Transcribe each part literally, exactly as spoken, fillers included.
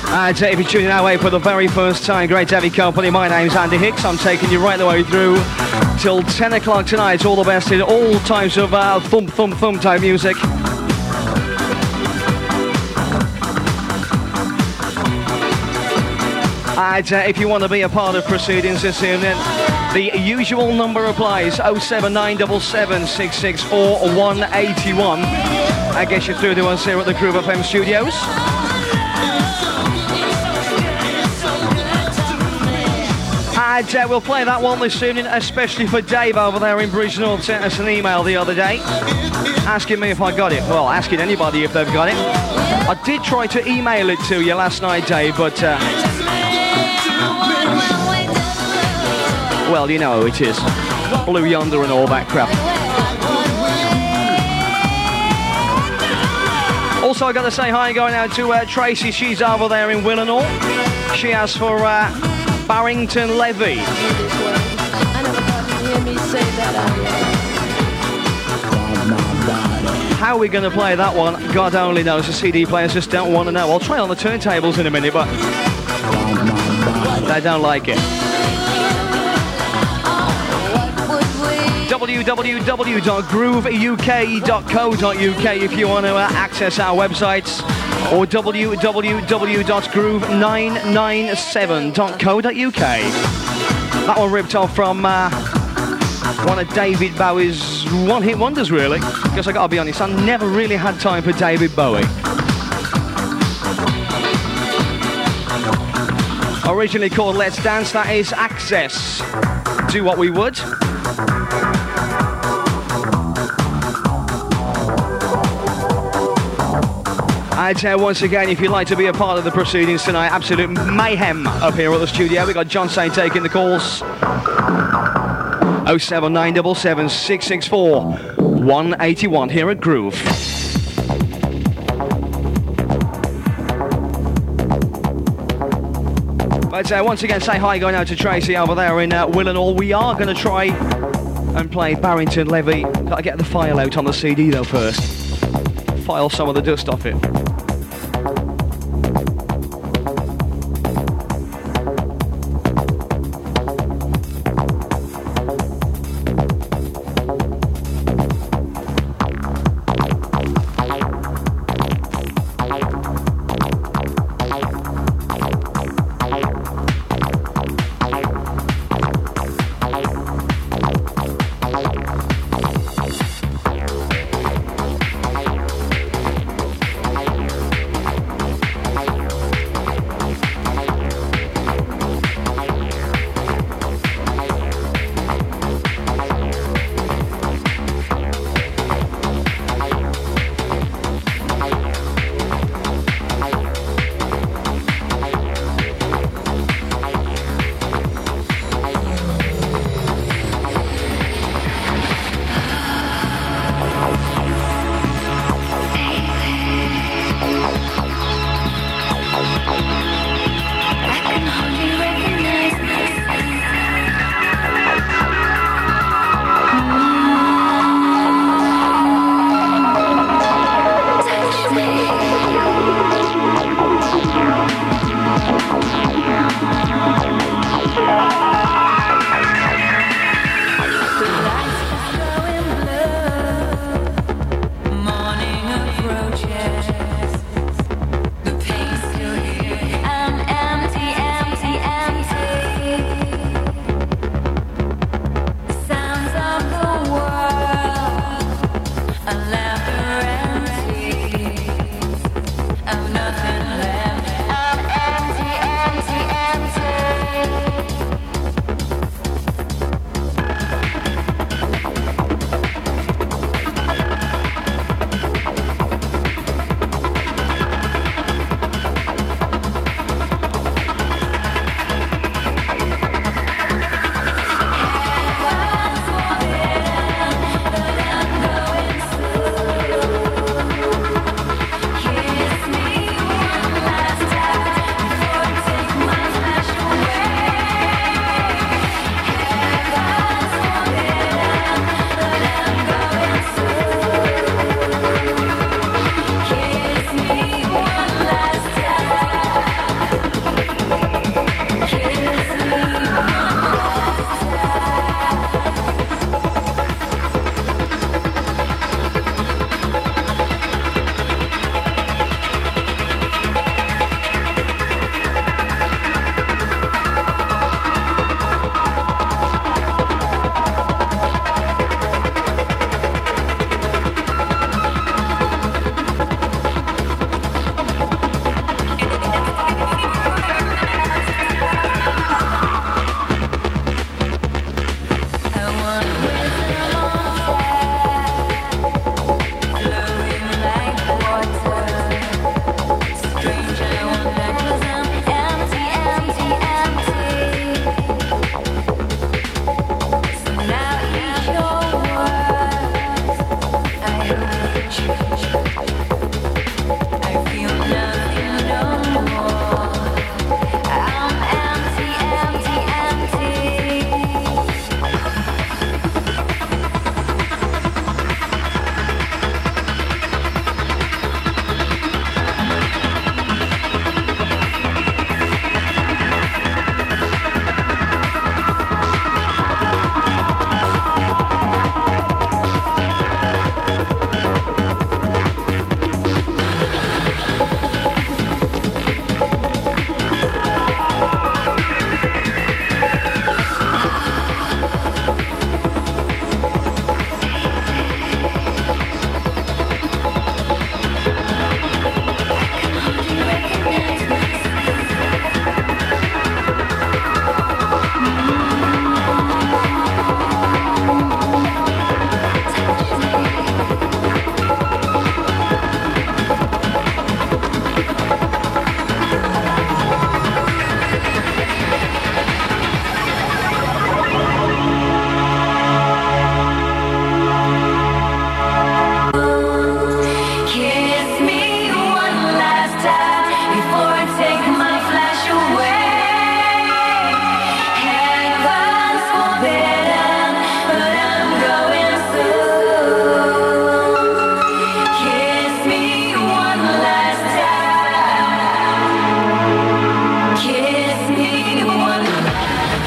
And uh, if you're tuning our way for the very first time, great to have your company. My name's Andy Hicks. I'm taking you right the way through till ten o'clock tonight. All the best in all types of uh, thump, thump, thump type music. And uh, if you want to be a part of proceedings this evening, the usual number applies: oh seven nine seven seven, six six four, one eight one. I guess you're through to us here at the Groove F M studios. And uh, we'll play that one this evening, especially for Dave over there in Bridgnorth. Sent us an email the other day asking me if I got it. Well, asking anybody if they've got it. I did try to email it to you last night, Dave, but uh, well, you know how it is. Blue Yonder and all that crap. Also, I got to say hi going out to uh, Tracy. She's over there in Willenhall. She has for uh, Barrington Levy. How are we going to play that one? God only knows. The C D players just don't want to know. I'll try on the turntables in a minute, but they don't like it. w w w dot groove u k dot co dot u k if you want to uh, access our websites, or w w w dot groove nine nine seven dot co dot u k. That one ripped off from uh, one of David Bowie's one-hit wonders, really. Because I gotta be honest, I never really had time for David Bowie. Originally called Let's Dance, that is Access. Do What We Would. And uh, once again, if you'd like to be a part of the proceedings tonight, absolute mayhem up here at the studio. We got John Saint taking the calls. oh seven nine seven seven, six six four, one eight one here at Groove. But uh, once again, say hi going out to Tracy over there in uh, Willenhall. We are going to try and play Barrington Levy. Got to get the file out on the C D though first. File some of the dust off it. before I take my flash away. Heaven's forbidden, but I'm going soon. Kiss me one last time. Kiss me one last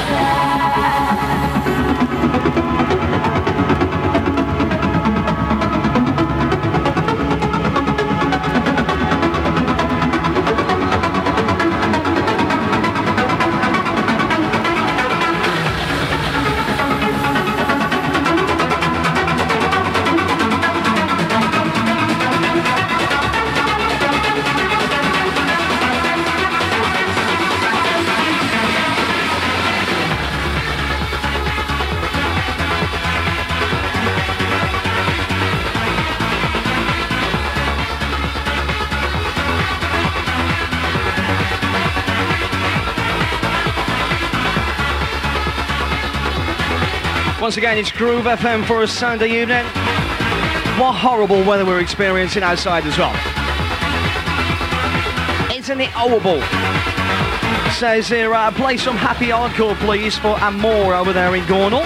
Once again, it's Groove F M for a Sunday evening. What horrible weather we're experiencing outside as well. Isn't it horrible? Says here, uh, play some happy hardcore please for Amor over there in Gornal.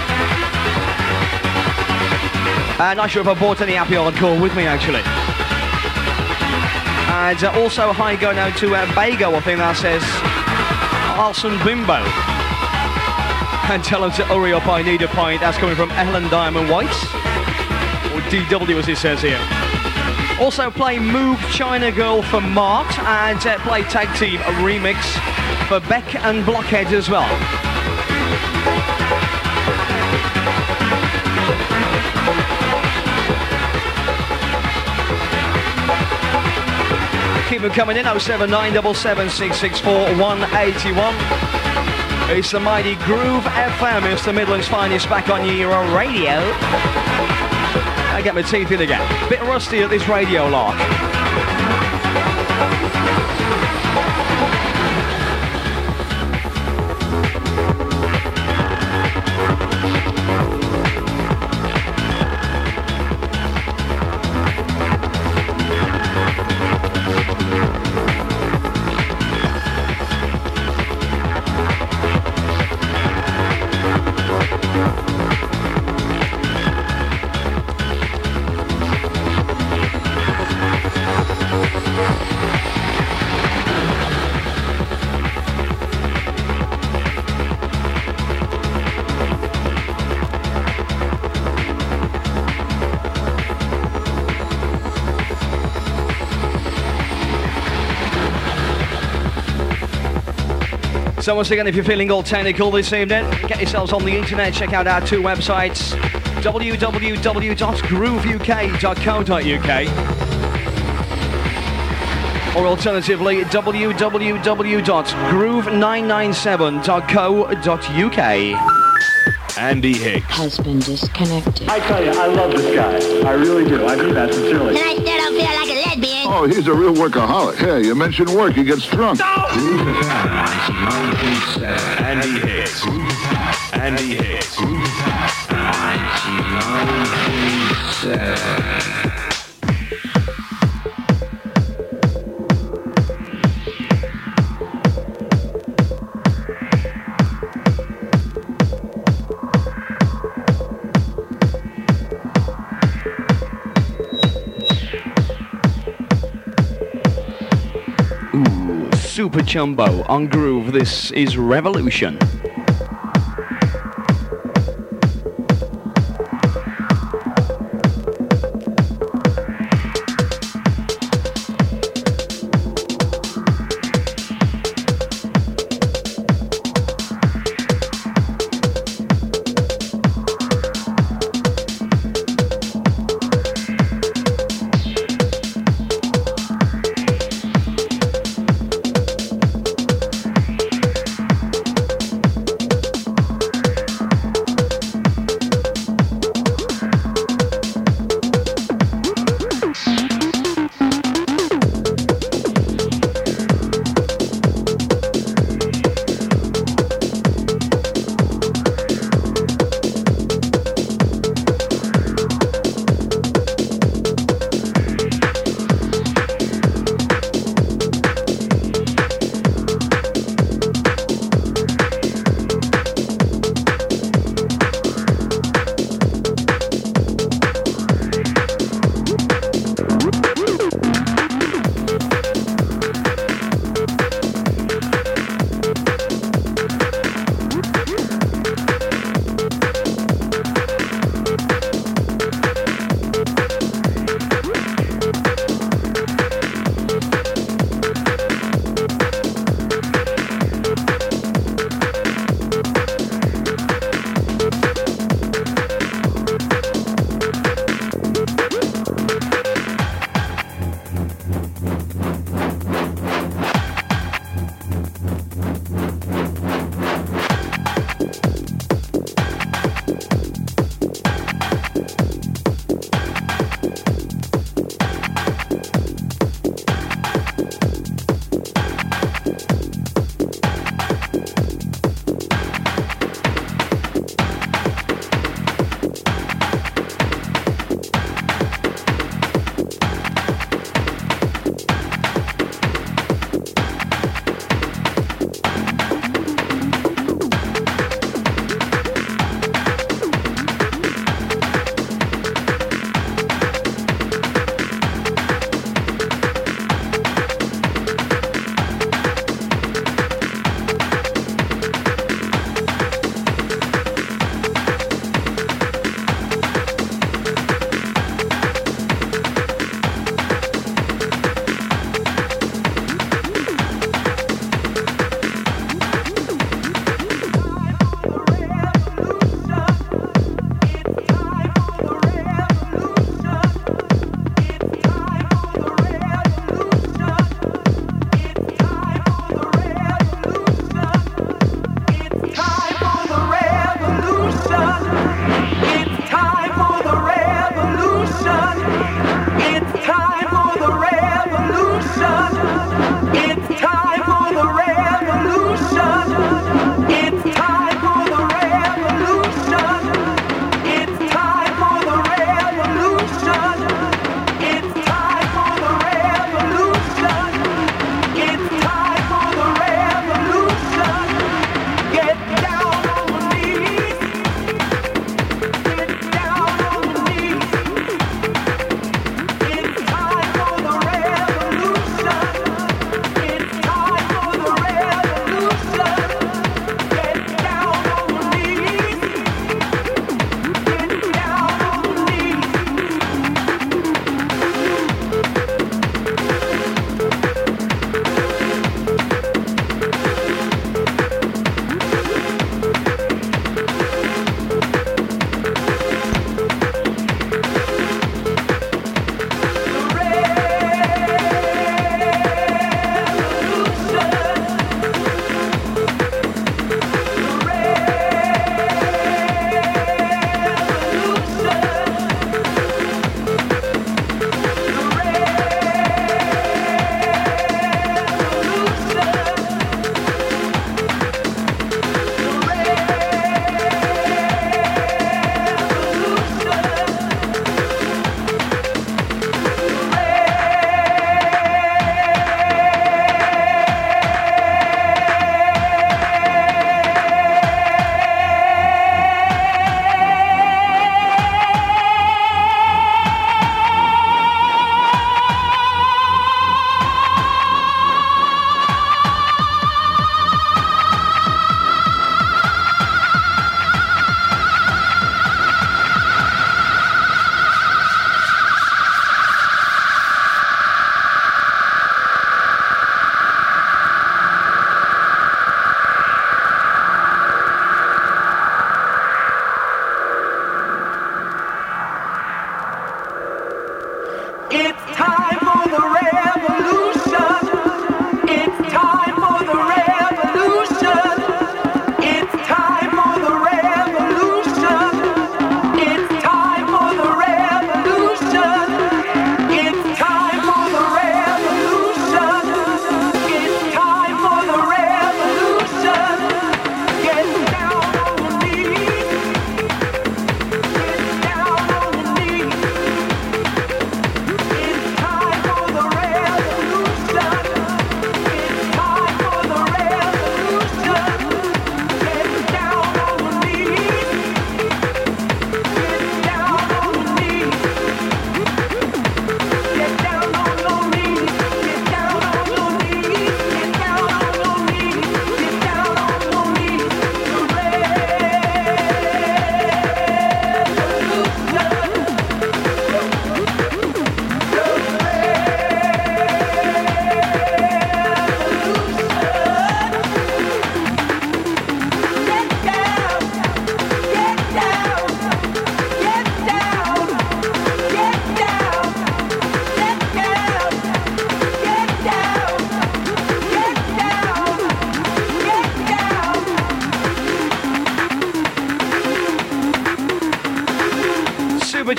Uh, not sure if I bought any happy hardcore with me actually. And uh, also hi going out to uh, Bago, I think that says Arson Bimbo. And tell them to hurry up, I need a pint. That's coming from Ellen Diamond White. Or D W as it says here. Also play Move China Girl for Mart. And uh, play Tag Team, a remix for Beck and Blockhead as well. Keep them coming in, oh seven nine seven seven six six four one eight one. It's the mighty Groove F M. It's the Midlands finest back on your radio. I get my teeth in again. Bit rusty at this radio lark. So once again, if you're feeling all technical this evening, get yourselves on the internet, check out our two websites, w w w dot groove u k dot co dot u k or alternatively w w w dot groove nine nine seven dot co dot u k. Andy Higgs has been disconnected. I tell you, I love this guy. I really do. I do that sincerely. Then I still don't feel like a lesbian. Oh, he's a real workaholic. Hey, you mention work, he gets drunk. No! Andy Higgs Andy Higgs Super Jumbo on Groove. This is Revolution.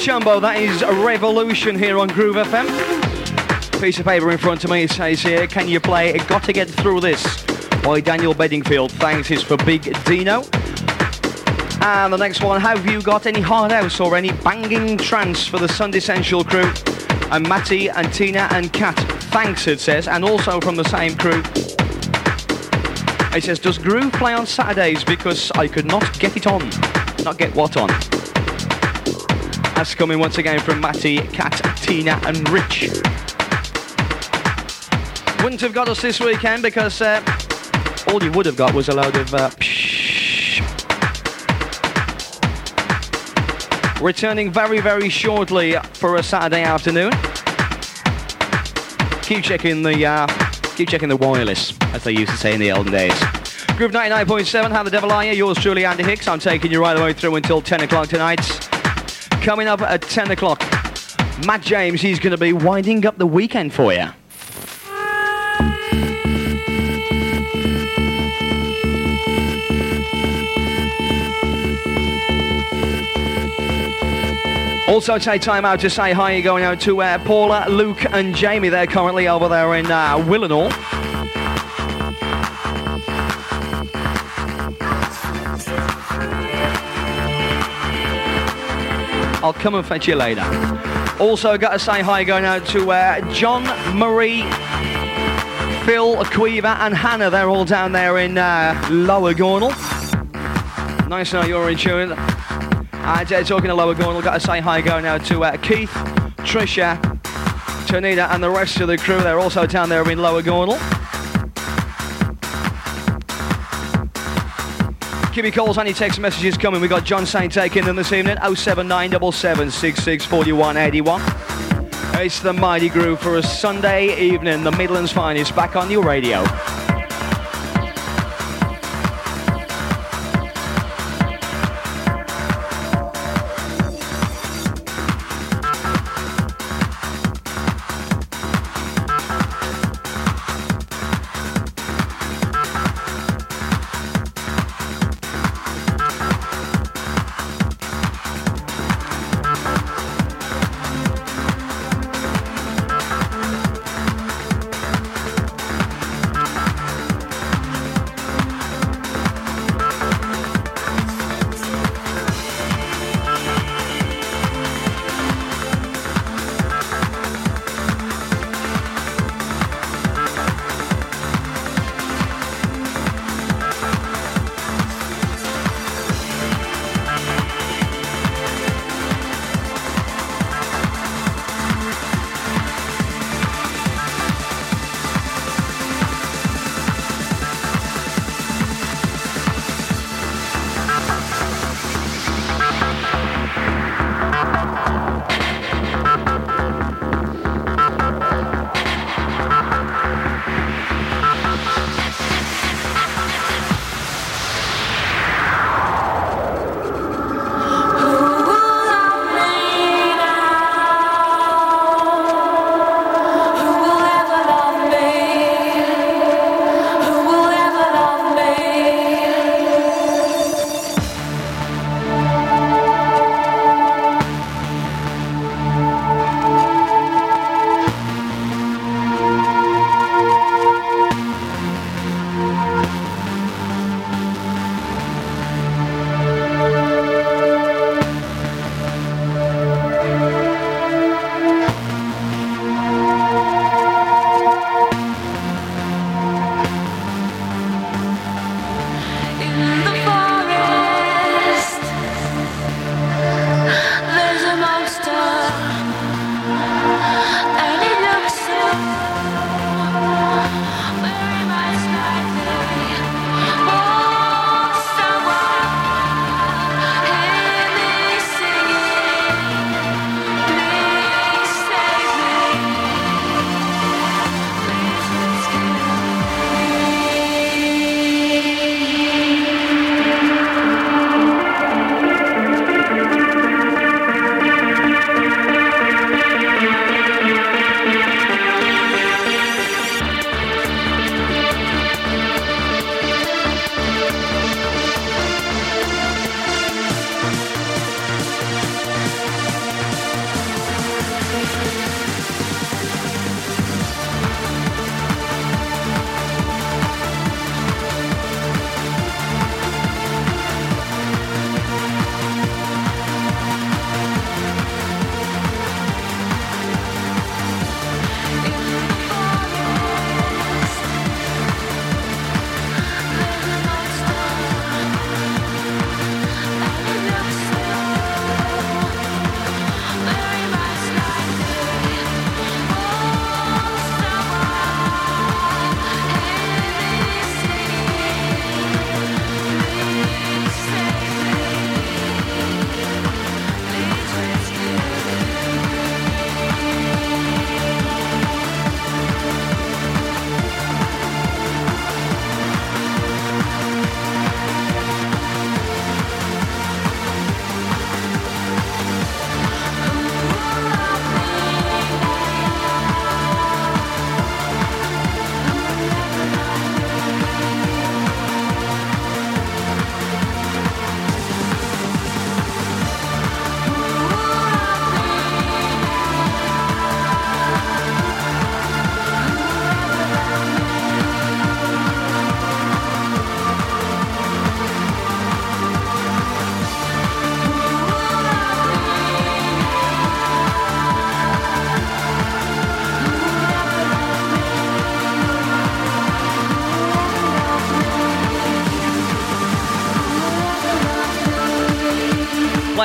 Chumbo, that is a Revolution here on Groove F M. Piece of paper in front of me, it says here, can you play Gotta Get Through This by Daniel Bedingfield. Thanks is for Big Dino. And the next one, have you got any hard house or any banging trance for the Sunday Central crew? And Matty and Tina and Kat, thanks it says, and also from the same crew. It says, does Groove play on Saturdays because I could not get it on? Not get what on? That's coming once again from Matty, Kat, Tina and Rich. Wouldn't have got us this weekend because uh, all you would have got was a load of uh, psh. Returning very, very shortly for a Saturday afternoon. Keep checking the uh, keep checking the wireless, as they used to say in the olden days. Groove ninety-nine point seven, how the devil are you? Yours truly, Andy Hicks. I'm taking you right the way through until ten o'clock tonight. Coming up at ten o'clock, Matt James, he's going to be winding up the weekend for you. Also take time out to say hi, going out to uh, Paula, Luke and Jamie. They're currently over there in uh, Willenhall. I'll come and fetch you later. Also got to say hi, going out to uh, John, Marie, Phil, Aquiva and Hannah. They're all down there in uh, Lower Gornal. Nice to know you're in tune. And uh, talking to Lower Gornal, got to say hi going out to uh, Keith, Trisha, Tonita and the rest of the crew. They're also down there in Lower Gornal. Keep your calls, any text messages coming. We got John Saint taking them this evening. oh seven nine seven seven, six six four one eight one. It's the Mighty Groove for a Sunday evening. The Midlands finest back on your radio.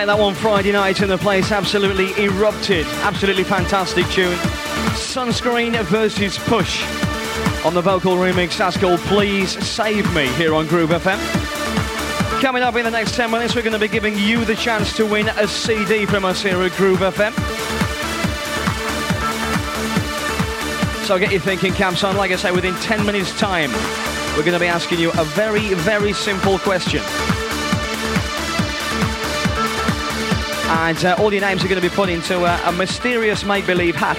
played that one Friday night and the place absolutely erupted. Absolutely fantastic tune. Sunscreen versus Push on the vocal remix. That's called Please Save Me here on Groove F M. Coming up in the next ten minutes, we're going to be giving you the chance to win a C D from us here at Groove F M. So get you thinking, Camps on. Like I say, within ten minutes time, we're going to be asking you a very, very simple question. And uh, all your names are going to be put into uh, a mysterious make-believe hat.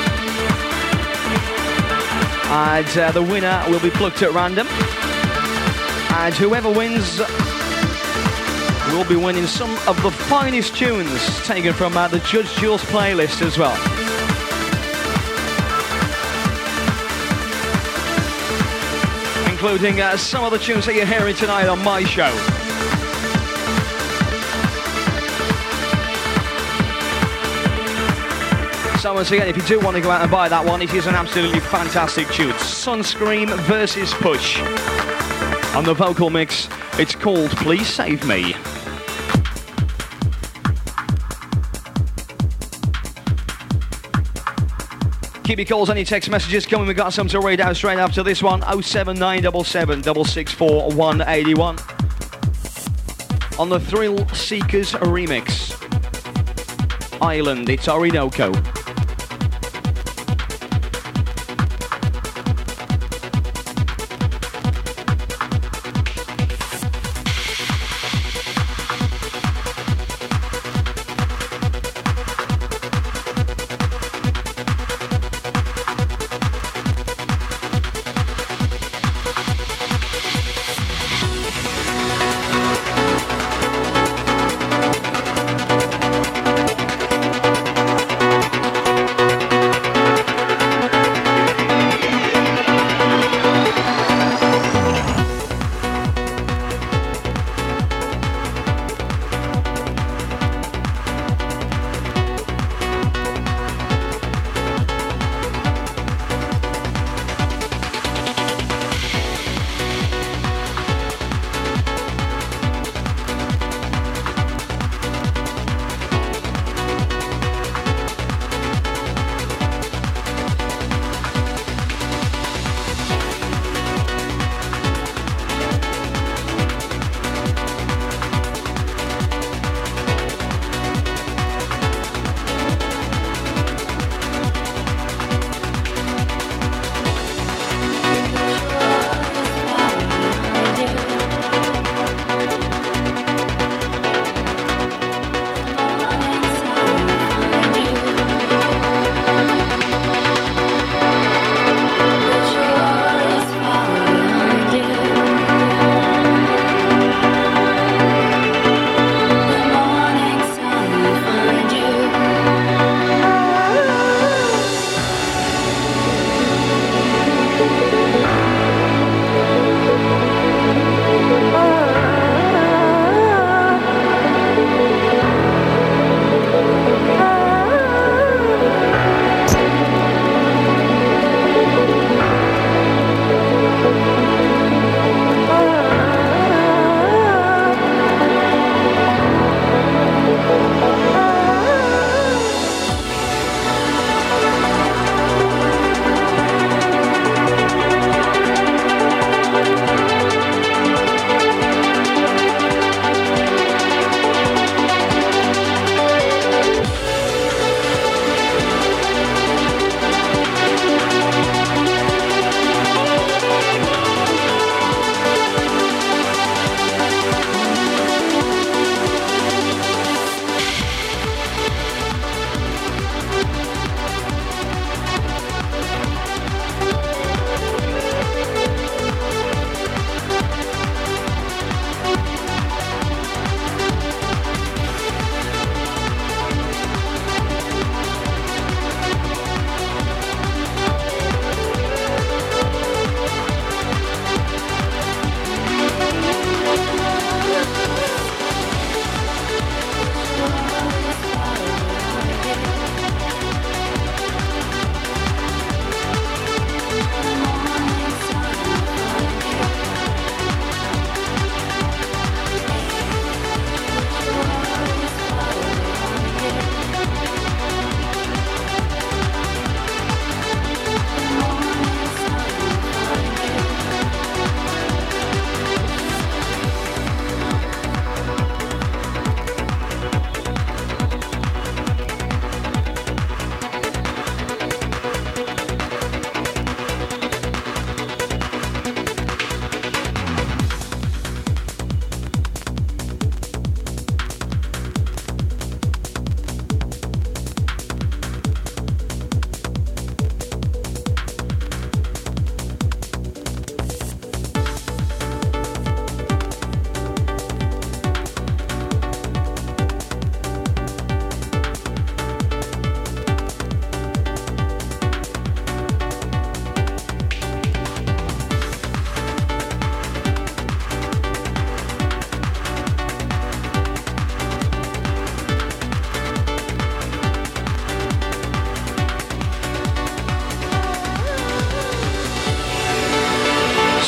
And uh, the winner will be plucked at random. And whoever wins will be winning some of the finest tunes taken from uh, the Judge Jules playlist as well. Including uh, some of the tunes that you're hearing tonight on my show. So once again, if you do want to go out and buy that one, it is an absolutely fantastic tune. Sunscreen versus Push. On the vocal mix, it's called Please Save Me. Keep your calls and your text messages coming. We've got some to read out straight after this one. oh seven nine seven seven, six six four, one eight one. On the Thrill Seekers remix. Island, it's Orinoco.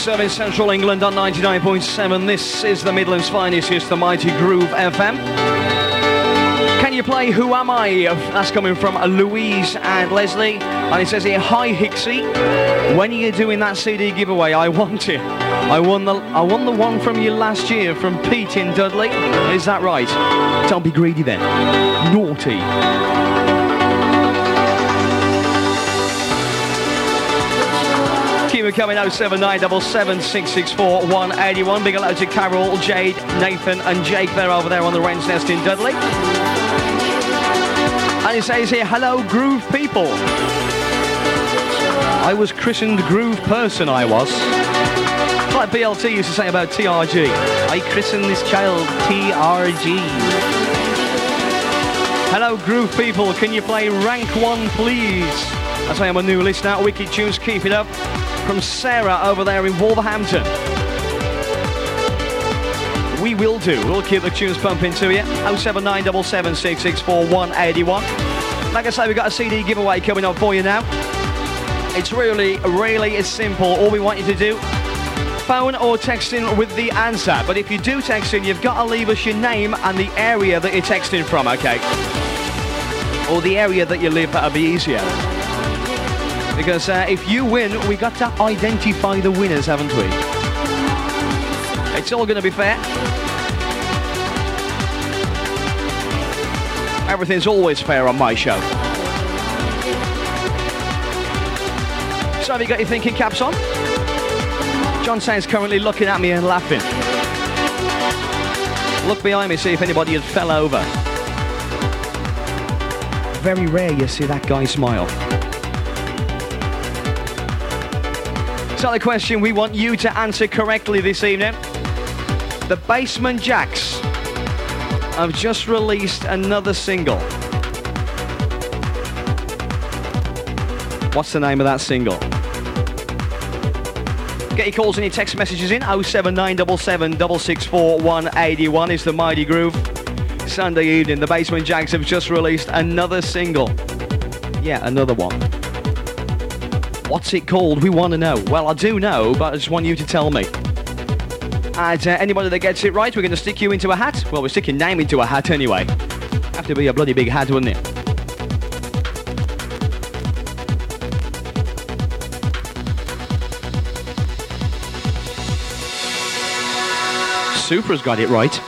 serving Central England on ninety-nine point seven. This is the Midlands' finest. It's the mighty Groove F M. Can you play Who Am I? That's coming from Louise and Leslie. And it says here, hi Hixie. When are you doing that C D giveaway? I want it. I won the I won the one from you last year from Pete in Dudley. Is that right? Don't be greedy then. Naughty. Keep it coming, oh seven nine seven seven, six six four, one eight one. Big hello to Carol, Jade, Nathan and Jake. They're over there on the Wren's Nest in Dudley. And it says here, hello Groove people. I was christened Groove Person, I was. It's like B L T used to say about T R G. I christened this child T R G. Hello Groove people, can you play Rank one please? As I am a new listener, Wicked Tunes, keep it up. From Sarah over there in Wolverhampton. We will do. We'll keep the tunes pumping to you. oh seven nine seven seven, six six four, one eight one. Like I say, we've got a C D giveaway coming up for you now. It's really, really simple. All we want you to do, phone or text in with the answer. But if you do text in, you've got to leave us your name and the area that you're texting from, okay? Or the area that you live, that'll be easier. Because uh, if you win, we got to identify the winners, haven't we? It's all going to be fair. Everything's always fair on my show. So have you got your thinking caps on? John Sain's currently looking at me and laughing. Look behind me, see if anybody had fell over. Very rare you see that guy smile. So the question we want you to answer correctly this evening. The Basement Jaxx have just released another single. What's the name of that single? Get your calls and your text messages in. oh seven nine seven seven, six six four, one eight one is the Mighty Groove. Sunday evening, the Basement Jaxx have just released another single. Yeah, another one. What's it called? We want to know. Well, I do know, but I just want you to tell me. And uh, anybody that gets it right, we're going to stick you into a hat. Well, we're sticking name into a hat anyway. Have to be a bloody big hat, wouldn't it? Supra's got it right.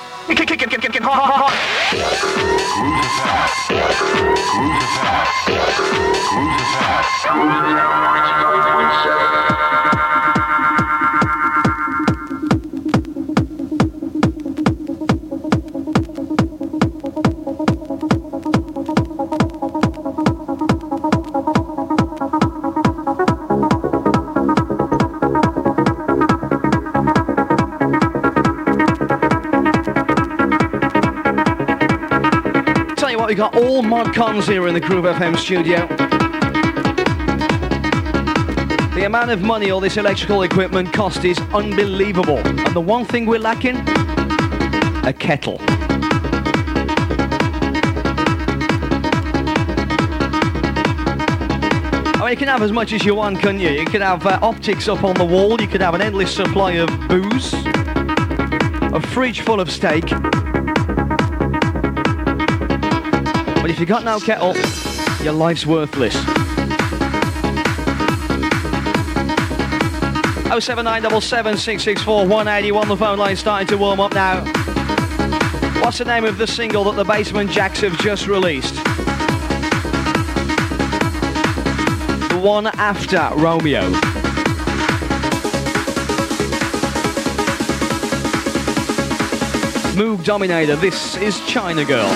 We got all mod cons here in the Groove F M studio. The amount of money all this electrical equipment cost is unbelievable. And the one thing we're lacking? A kettle. I mean, you can have as much as you want, couldn't you? You could have uh, optics up on the wall, you could have an endless supply of booze, a fridge full of steak. But if you got no kettle, your life's worthless. oh seven nine seven seven, six six four, one eight one, the phone line starting to warm up now. What's the name of the single that the Basement Jaxx have just released? The one after Romeo. Moog Dominator, this is China Girl.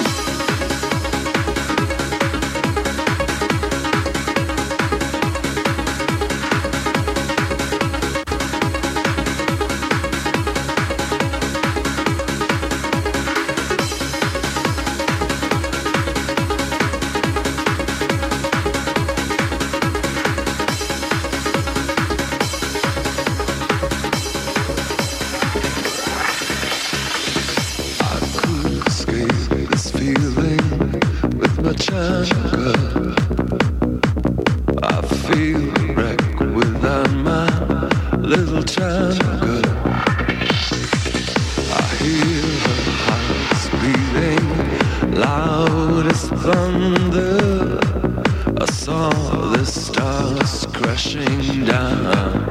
I feel wrecked without my little child. thunder, I saw the stars crashing down.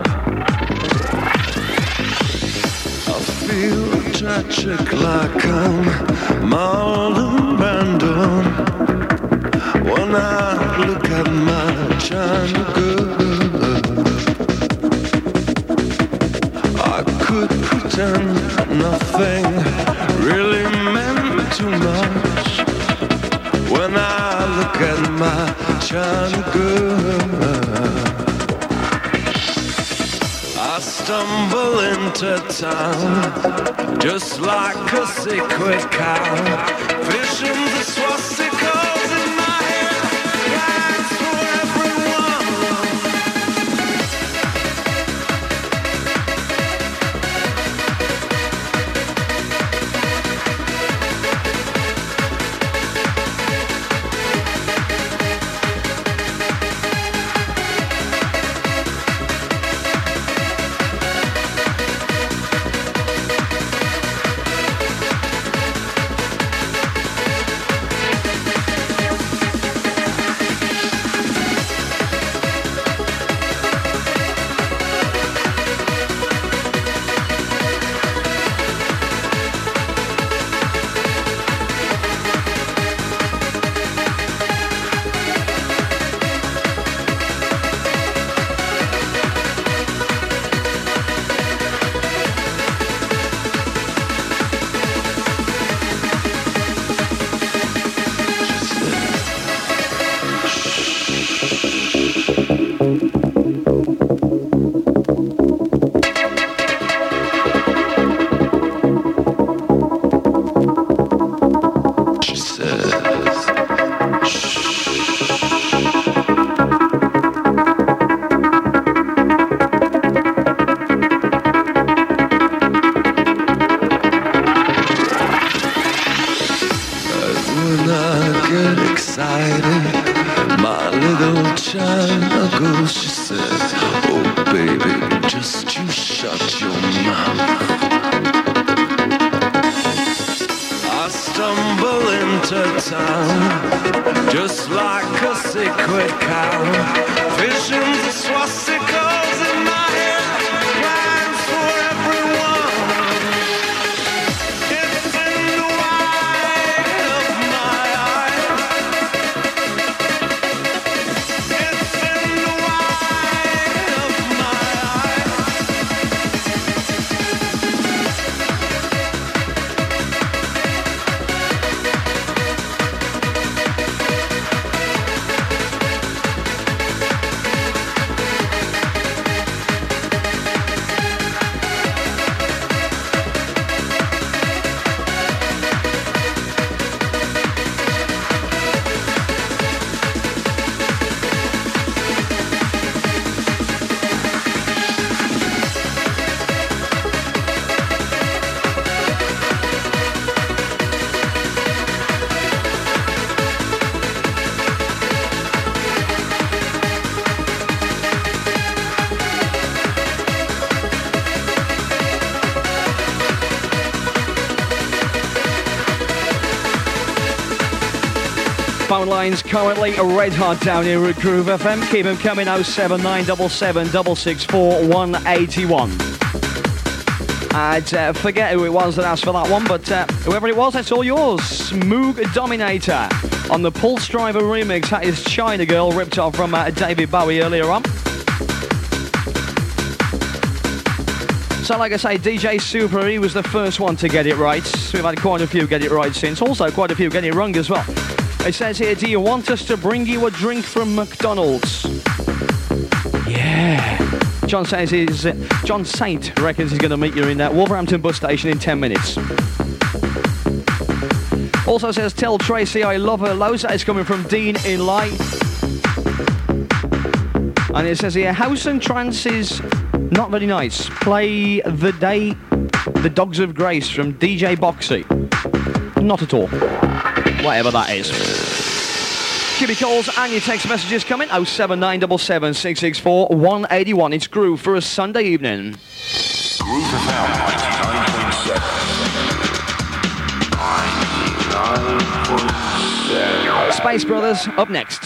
I feel tragic like I'm Marlon Brando when I look at my China girl. I could pretend nothing really meant too much when I look at my China girl. I stumble into town just like a secret cow. Visions of swastikas in my head, plans for everyone. Phone lines currently red hot down here at Groove F M. Keep them coming. oh seven nine seven seven six six four one eight one. I'd uh, forget who it was that asked for that one, but uh, whoever it was, that's all yours. Moog Dominator on the Pulse Driver remix. That is China Girl, ripped off from uh, David Bowie earlier on. So like I say, D J Super, he was the first one to get it right. We've had quite a few get it right since. Also quite a few get it wrong as well. It says here, do you want us to bring you a drink from McDonald's? Yeah. John says he's, uh, John Saint reckons he's going to meet you in that Wolverhampton bus station in ten minutes. Also says, tell Tracy I love her loads. That is coming from Dean in Light. And it says here, House and Trance is not very nice. Play The Day, The Dogs of Grace from D J Boxy. Not at all. Whatever that is. Keep your calls and your text messages coming. oh seven nine seven seven six six four one eight one. It's Groove for a Sunday evening. Groove F M ninety-nine point seven. ninety-nine point seven. Space Brothers up next.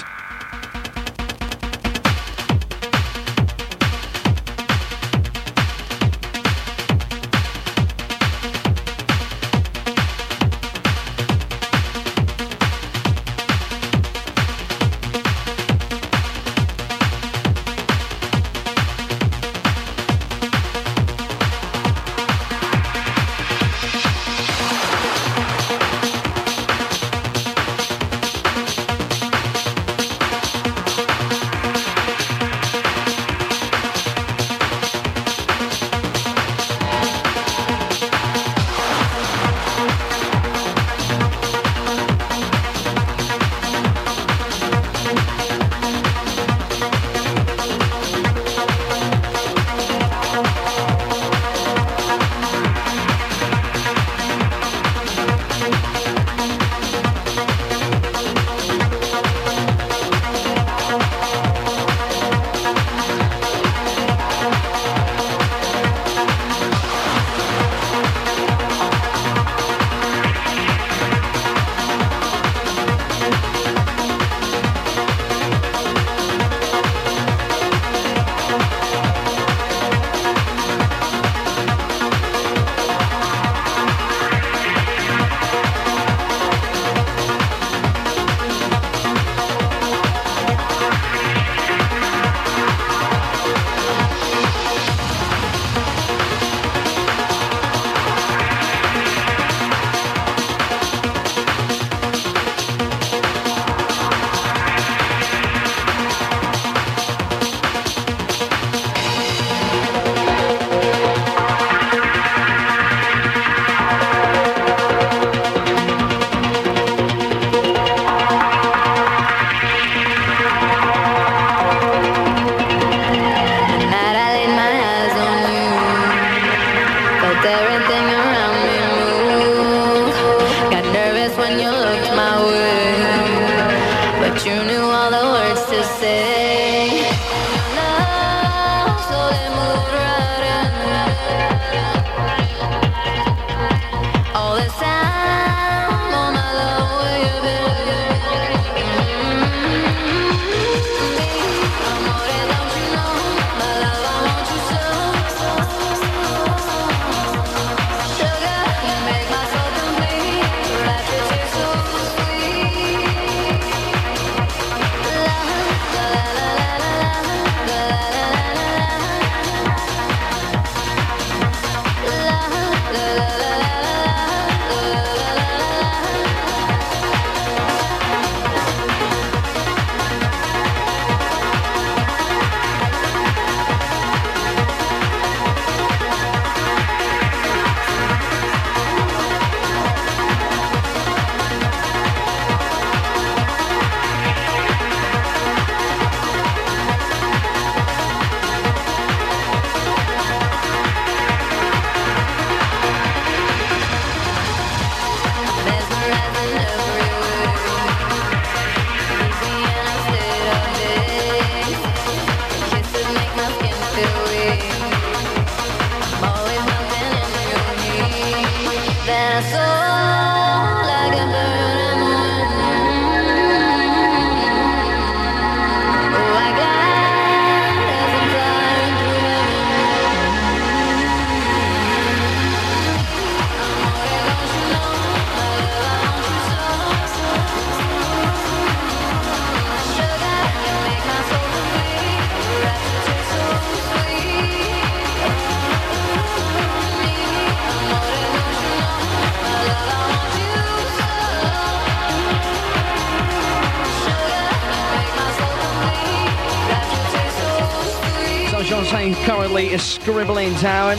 Currently is scribbling down.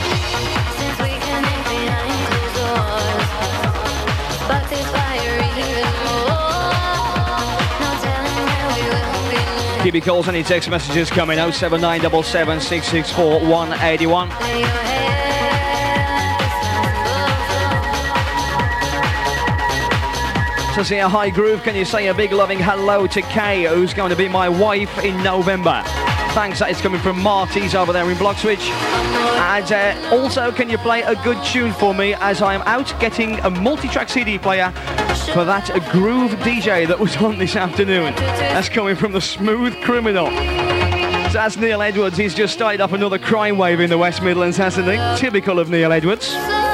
Keep your calls and your text messages coming. oh seven nine seven seven, six six four, one eight one. To see a high groove, can you say a big loving hello to Kay, who's going to be my wife in November? Thanks, that is coming from Marty's over there in Bloxwich. And uh, also, can you play a good tune for me as I am out getting a multi-track C D player for that groove D J that was on this afternoon. That's coming from the Smooth Criminal. So that's Neil Edwards. He's just started up another crime wave in the West Midlands, hasn't he? Typical of Neil Edwards.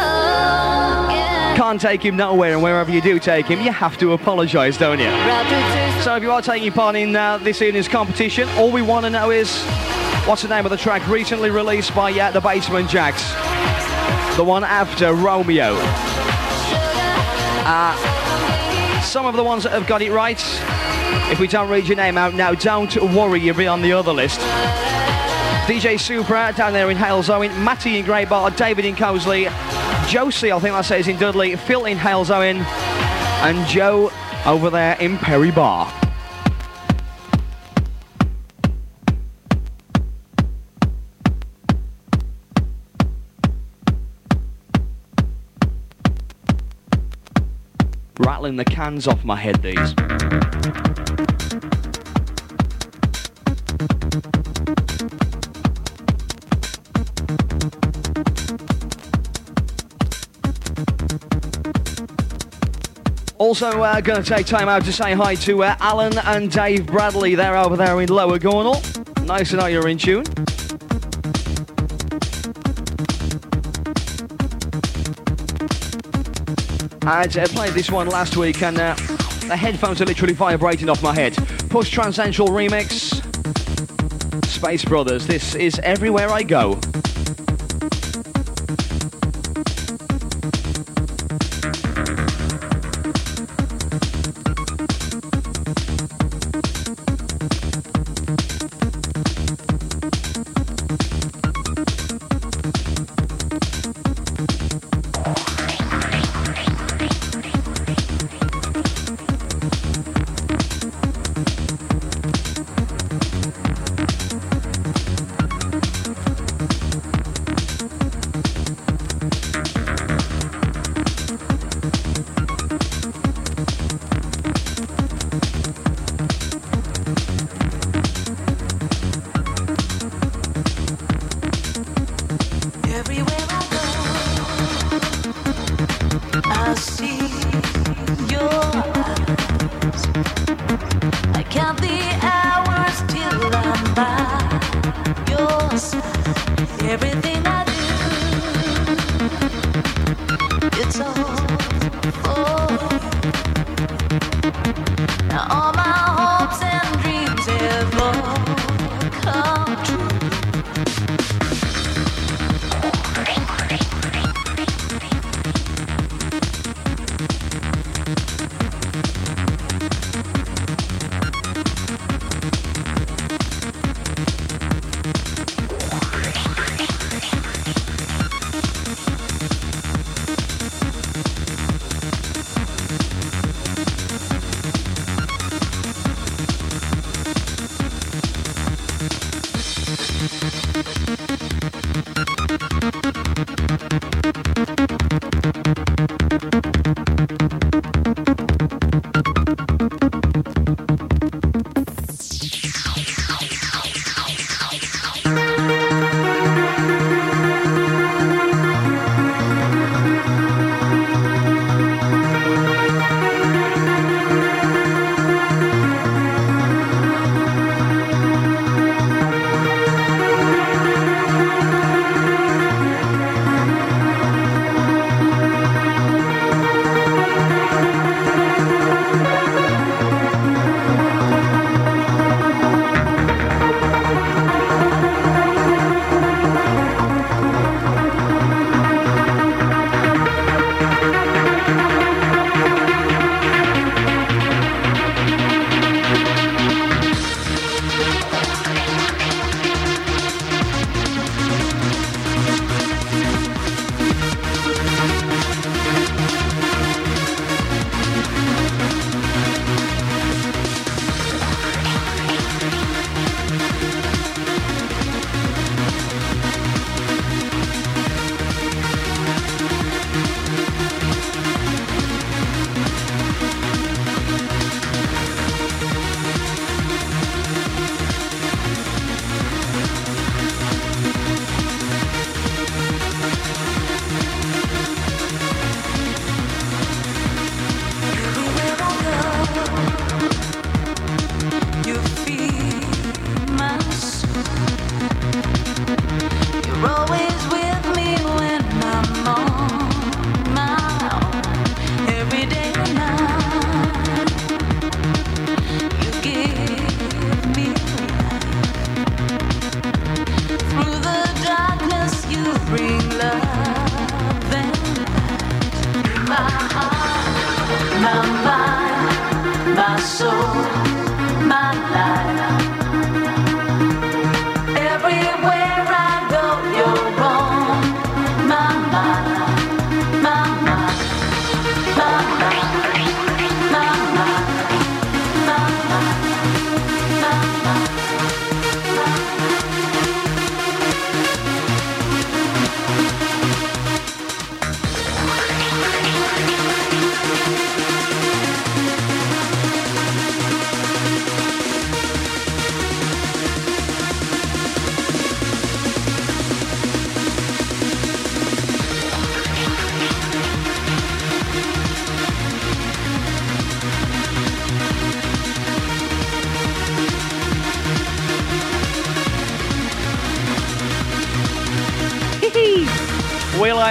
Can't take him nowhere, and wherever you do take him, you have to apologise, don't you? So if you are taking part in uh, this evening's competition, all we want to know is, what's the name of the track recently released by uh, the Basement Jacks? The one after Romeo. Uh, some of the ones that have got it right, if we don't read your name out now, don't worry, you'll be on the other list. D J Supra down there in Halesowen, Matty in Great Bar, David in Cosley, Josie, I think that says in Dudley, Phil in Halesowen, and Joe over there in Perry Bar. Rattling the cans off my head, these. Also uh, going to take time out to say hi to uh, Alan and Dave Bradley. They're over there in Lower Gornal. Nice to know you're in tune. I uh, played this one last week and uh, the headphones are literally vibrating off my head. Push Transcendental Remix. Space Brothers. This is Everywhere I Go.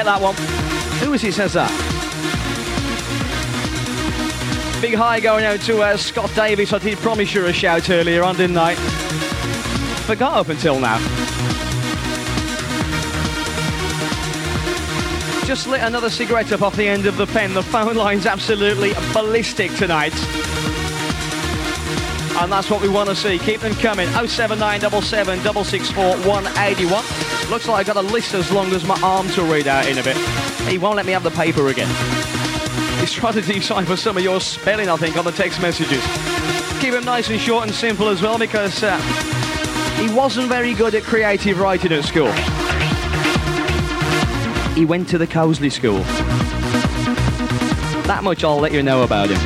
like that one. Who is it says that? Big hi going out to uh, Scott Davis. I did promise you a shout earlier on, didn't I? Forgot up until now. Just lit another cigarette up off the end of the pen. The phone line's absolutely ballistic tonight. And that's what we want to see. Keep them coming. oh seven nine seven seven, six six four, one eight one. Looks like I got a list as long as my arm to read out in a bit. He won't let me have the paper again. He's trying to decipher some of your spelling, I think, on the text messages. Keep him nice and short and simple as well, because uh, he wasn't very good at creative writing at school. He went to the Cosley School. That much I'll let you know about him.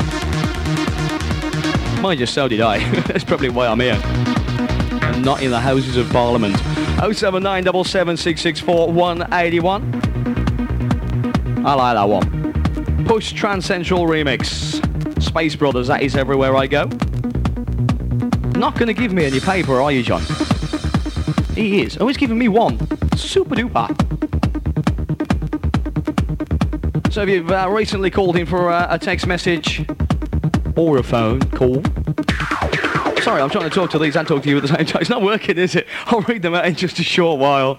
Mind you, so did I. That's probably why I'm here. And not in the Houses of Parliament. oh seven nine seven seven, six six four, one eight one. I like that one. Push Trans Central remix. Space Brothers, that is everywhere I go. Not going to give me any paper, are you, John? He is. Oh, he's giving me one. Super duper. So if you've uh, recently called in for uh, a text message or a phone call. Sorry, I'm trying to talk to these and talk to you at the same time. It's not working, is it? I'll read them out in just a short while.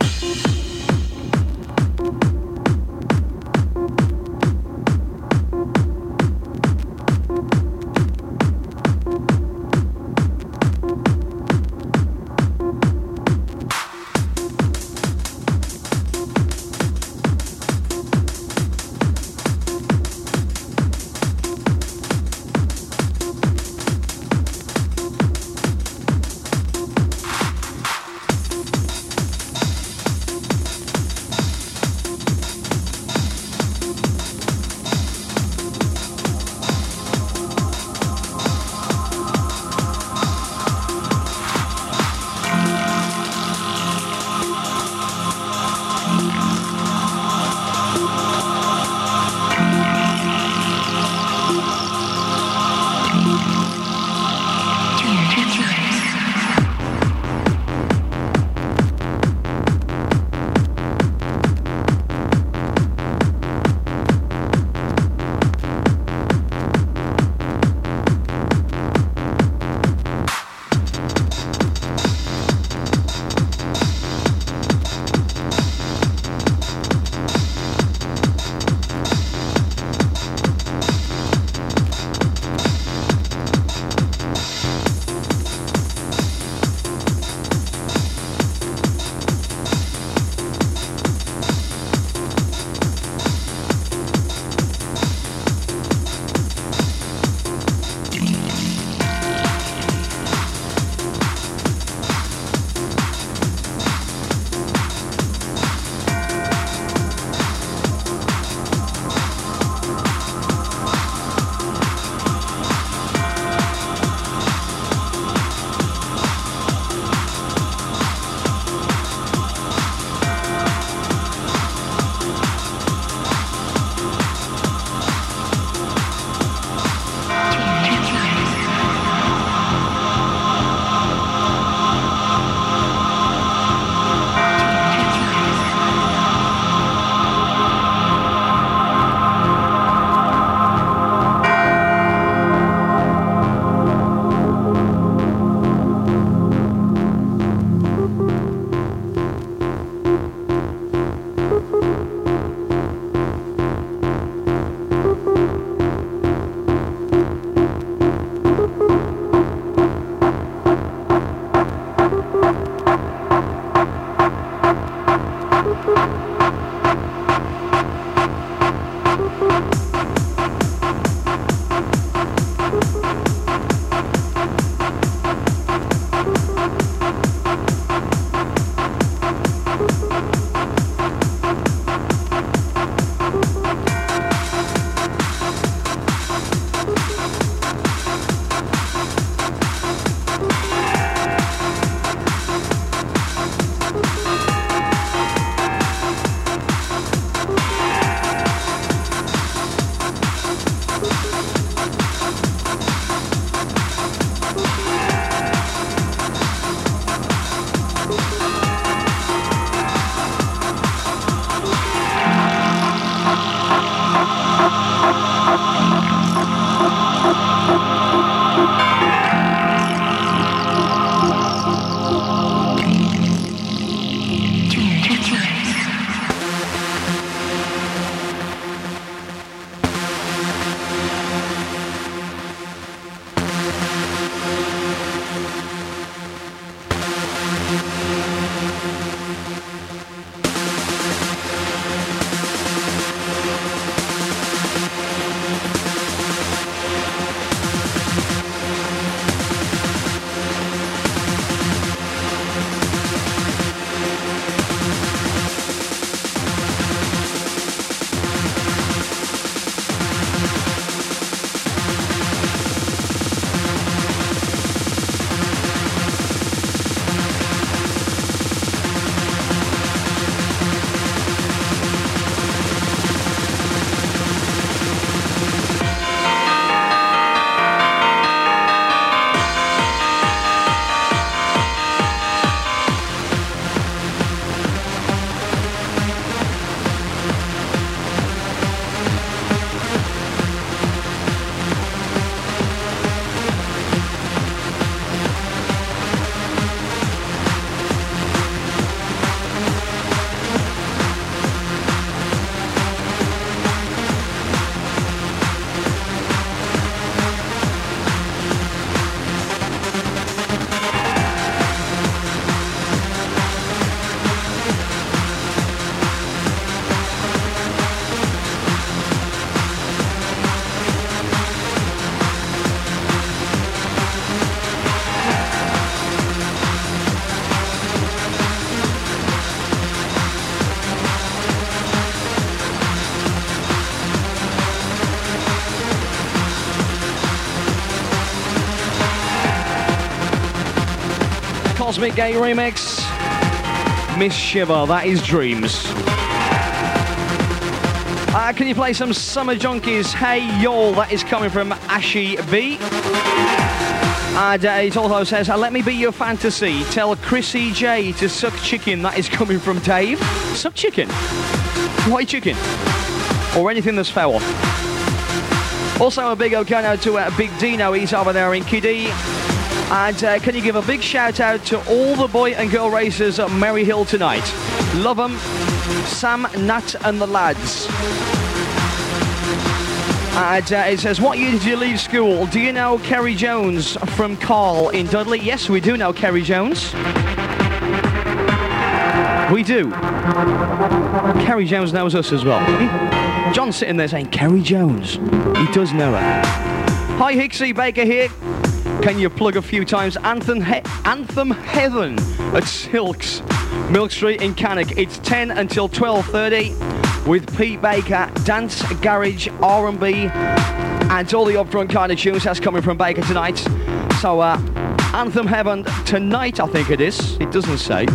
Cosmic Gay remix. Miss Shiver, that is Dreams. Uh, can you play some Summer Junkies? Hey y'all, that is coming from Ashy B. And uh, it also says, uh, let me be your fantasy. Tell Chrissy J to suck chicken. That is coming from Dave. Suck chicken? Why chicken? Or anything that's foul. Also a big okay now to uh, Big Dino. He's over there in Kiddie. And uh, can you give a big shout out to all the boy and girl racers at Merry Hill tonight? Love them. Sam, Nat and the lads. And uh, it says, what year did you leave school? Do you know Kerry Jones from Carl in Dudley? Yes, we do know Kerry Jones. We do. Kerry Jones knows us as well. John's sitting there saying, Kerry Jones. He does know her. Hi, Hixie Baker here. Can you plug a few times? Anthem, he- Anthem Heaven at Silks, Milk Street in Cannock. It's ten until twelve thirty with Pete Baker, dance, garage, R and B, and all the upfront kind of tunes. That's coming from Baker tonight. So, uh, Anthem Heaven tonight, I think it is. It doesn't say.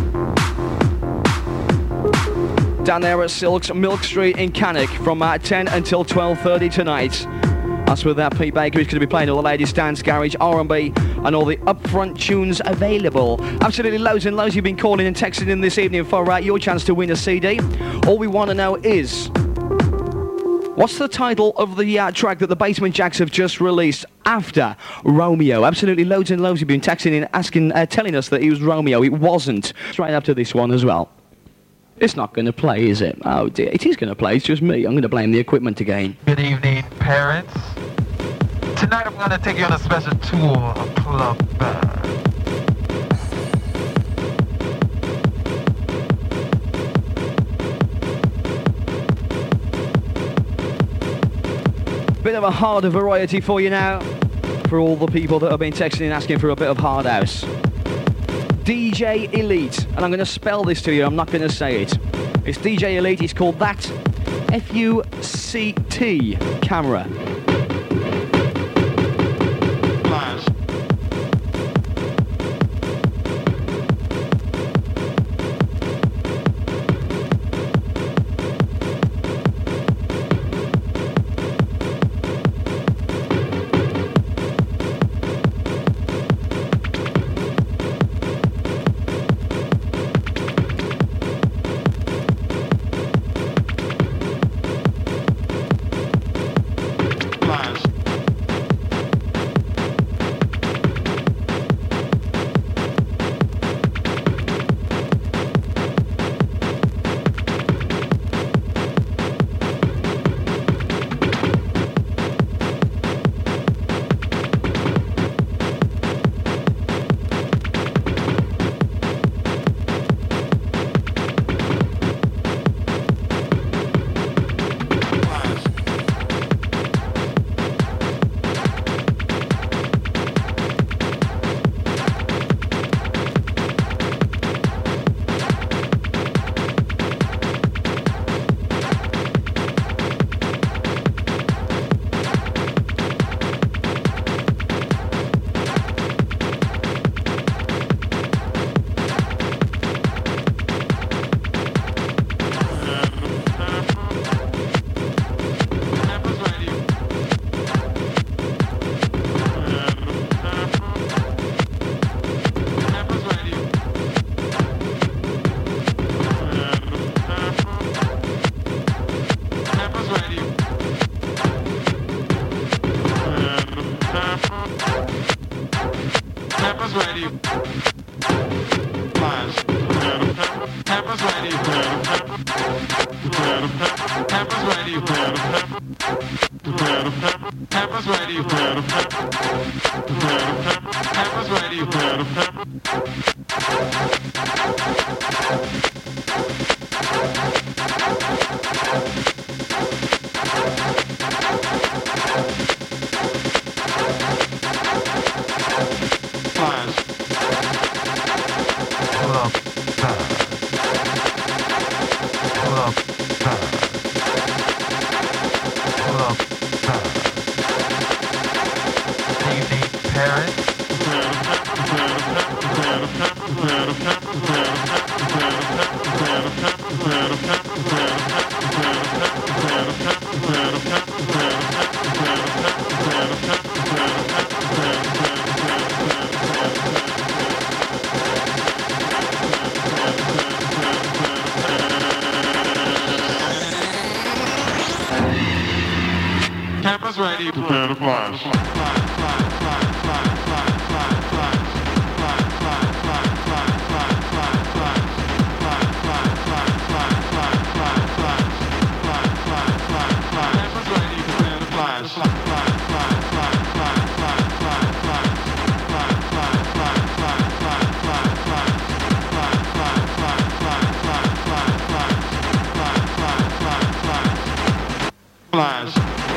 Down there at Silks, Milk Street in Cannock from uh, ten until twelve thirty tonight. That's with that Pete Baker, who's going to be playing all the ladies' dance, garage, R and B, and all the upfront tunes available. Absolutely loads and loads you've been calling and texting in this evening for uh, your chance to win a C D. All we want to know is, what's the title of the uh, track that the Basement Jacks have just released after Romeo? Absolutely loads and loads you've been texting in, asking, uh, telling us that he was Romeo. It wasn't. Straight up to this one as well. It's not going to play, is it? Oh dear, it is going to play. It's just me. I'm going to blame the equipment again. Good evening, parents. Tonight I'm going to take you on a special tour of Club Bad. Bit of a harder variety for you now, for all the people that have been texting and asking for a bit of hard house. D J Elite, and I'm going to spell this to you, I'm not going to say it. It's D J Elite, it's called That F U C T Camera. Flash. Parents. Cameras ready. Prepare to flash. Cameras ready. Prepare to flash. Flash.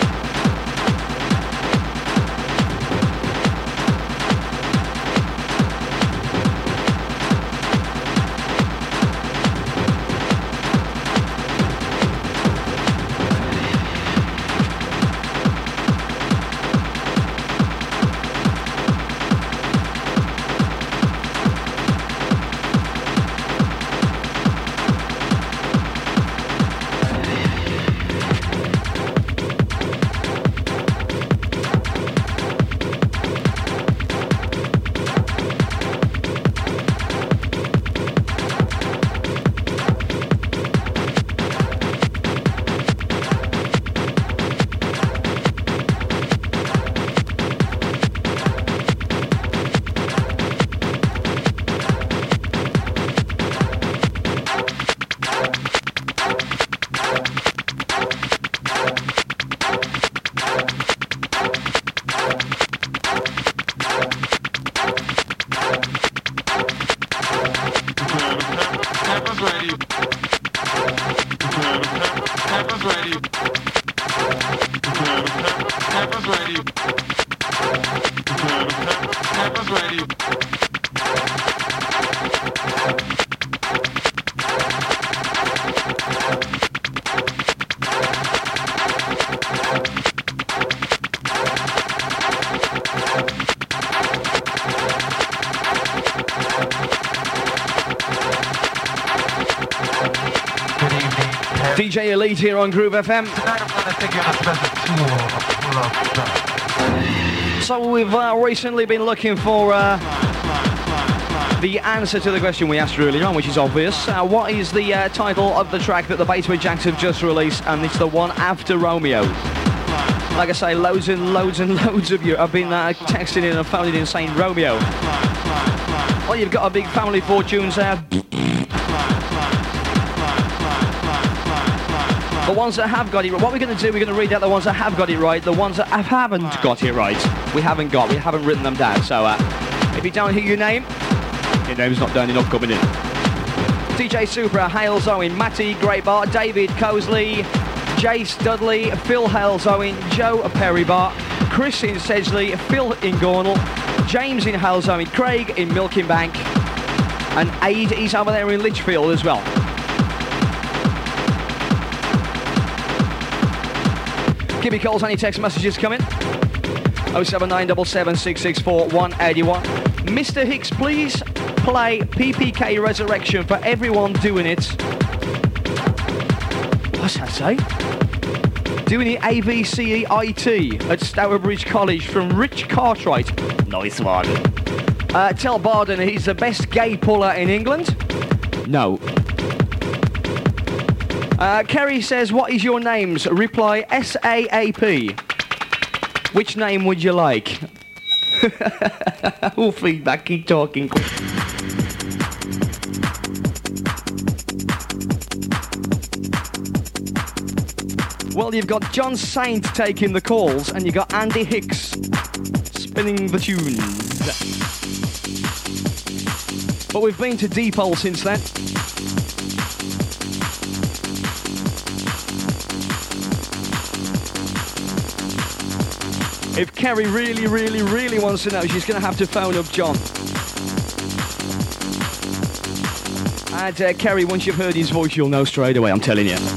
D J Elite here on Groove F M. Tonight I'm gonna take you on a special tour of Club. So we've uh, recently been looking for uh, the answer to the question we asked earlier on, which is obvious. Uh, what is the uh, title of the track that the Batesby Jacks have just released? And it's the one after Romeo. Like I say, loads and loads and loads of you have been uh, texting in and phoning in saying Romeo. Well, you've got a big family fortunes there. The ones that have got it right. What we're going to do, we're going to read out the ones that have got it right. The ones that haven't got it right, we haven't got. We haven't written them down. So uh, if you don't hear your name, your name's not down enough coming in. D J Supra, Hales Owen, Matty Greybar, David Cosley, Jace Dudley, Phil Hales Owen, Joe Perrybar, Chris in Sedgley, Phil in Gornal, James in Hales Owen, Craig in Milking Bank, and Aid is over there in Litchfield as well. Give me calls, any text messages coming. oh seven nine seven seven six six four one eight one. Mister Hicks, please play P P K Resurrection for everyone doing it. What's that say? Doing it A V C E I T at Stourbridge College from Rich Cartwright. Nice one. Uh, tell Barden he's the best gay puller in England. No. Uh, Kerry says, what is your names? Reply S A A P. Which name would you like? All feedback, keep talking. Well, you've got John Saint taking the calls, and you've got Andy Hicks spinning the tunes. But we've been to Deepole since then. If Kerry really, really, really wants to know, she's going to have to phone up John. And uh, Kerry, once you've heard his voice, you'll know straight away, I'm telling you.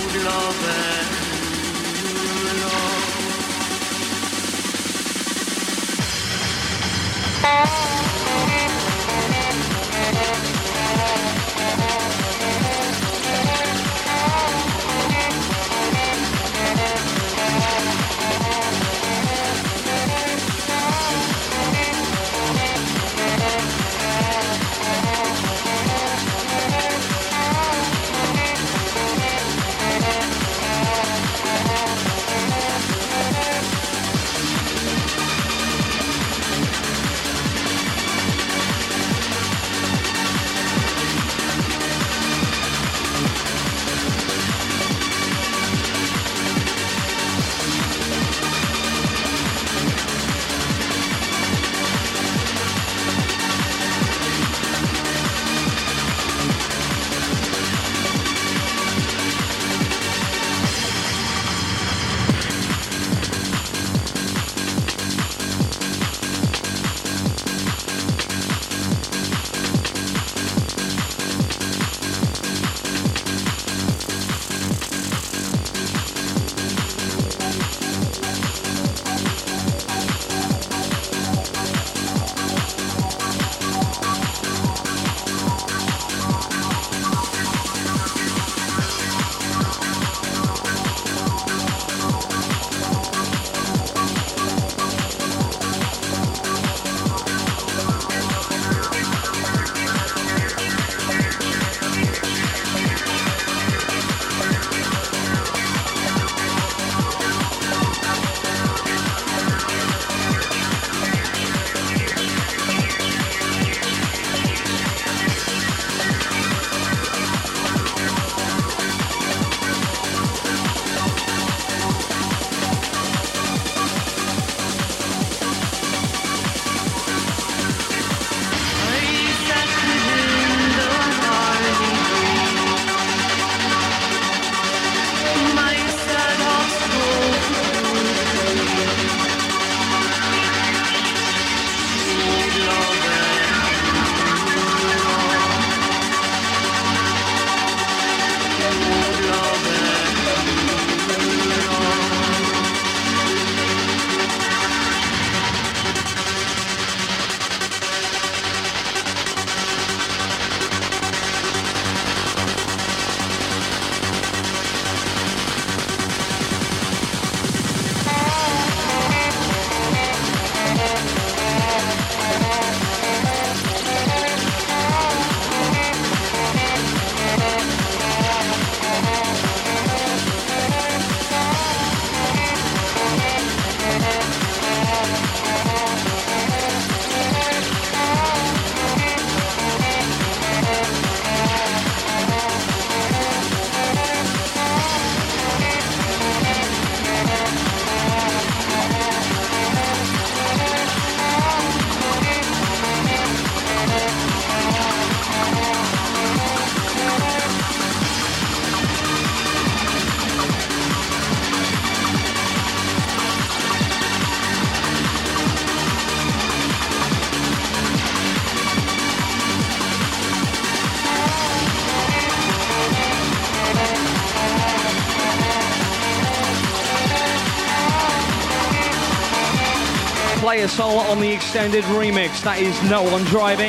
Play a solo on the extended remix. That is No One Driving.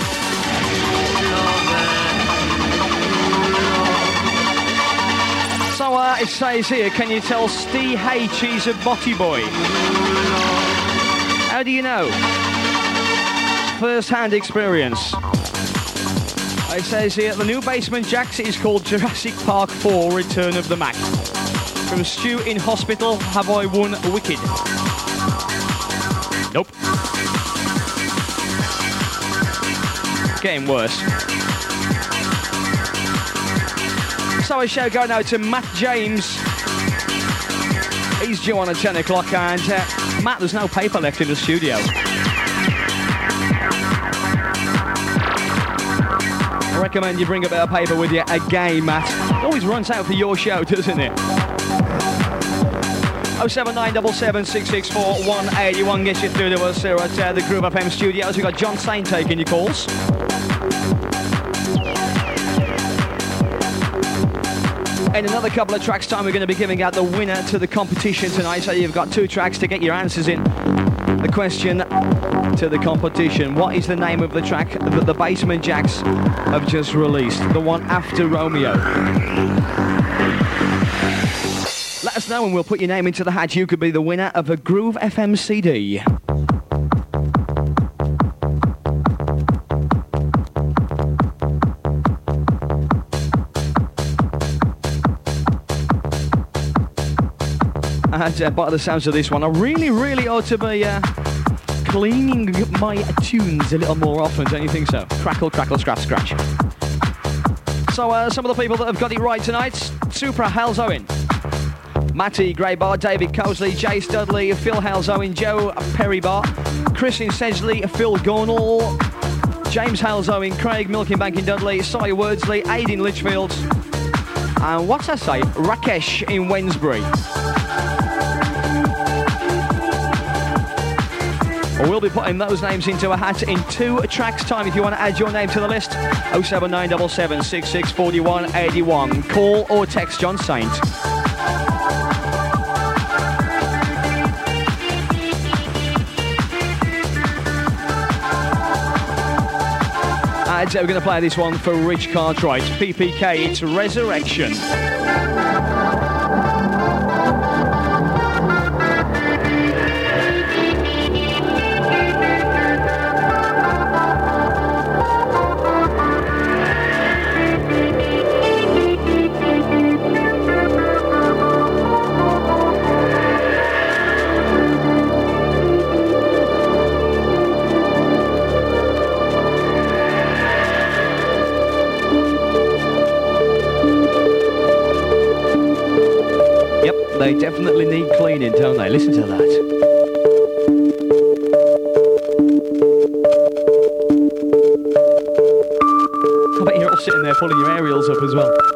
So uh, it says here, can you tell Steve H he's a botty boy? How do you know? First-hand experience. It says here, the new Basement Jacks is called Jurassic Park four Return of the Mac. From Stu in Hospital, have I won Wicked? Nope. Getting worse. So a shout going out to Matt James. He's due on at ten o'clock, and uh, Matt, there's no paper left in the studio. I recommend you bring a bit of paper with you again, Matt. It always runs out for your show, doesn't it? oh seven nine seven seven six six four one eight one gets you through to us here at uh, the Groove F M studios. We've got John Saint taking your calls. In another couple of tracks' time, we're going to be giving out the winner to the competition tonight. So you've got two tracks to get your answers in. The question to the competition: what is the name of the track that the Basement Jacks have just released? The one after Romeo. Let us know and we'll put your name into the hat. You could be the winner of a Groove F M C D. And uh, by the sounds of this one, I really, really ought to be uh, cleaning my tunes a little more often, don't you think so? Crackle, crackle, scratch, scratch. So uh, some of the people that have got it right tonight: Supra Halzoin, Matty Greybar, David Cosley, Jace Dudley, Phil Halzoin, Joe Perrybar, Christian Sedgley, Phil Gornall, James Halzoin, Craig Milkenbank in Dudley, Cy Wordsley, Aidan Litchfield, and what's I say? Rakesh in Wensbury. We'll be putting those names into a hat in two tracks' time. If you want to add your name to the list, oh seven nine seven seven, six six four one eight one. Call or text John Saint. And we're going to play this one for Rich Cartwright. P P K, it's Resurrection. They definitely need cleaning, don't they? Listen to that. I bet you're all sitting there pulling your aerials up as well.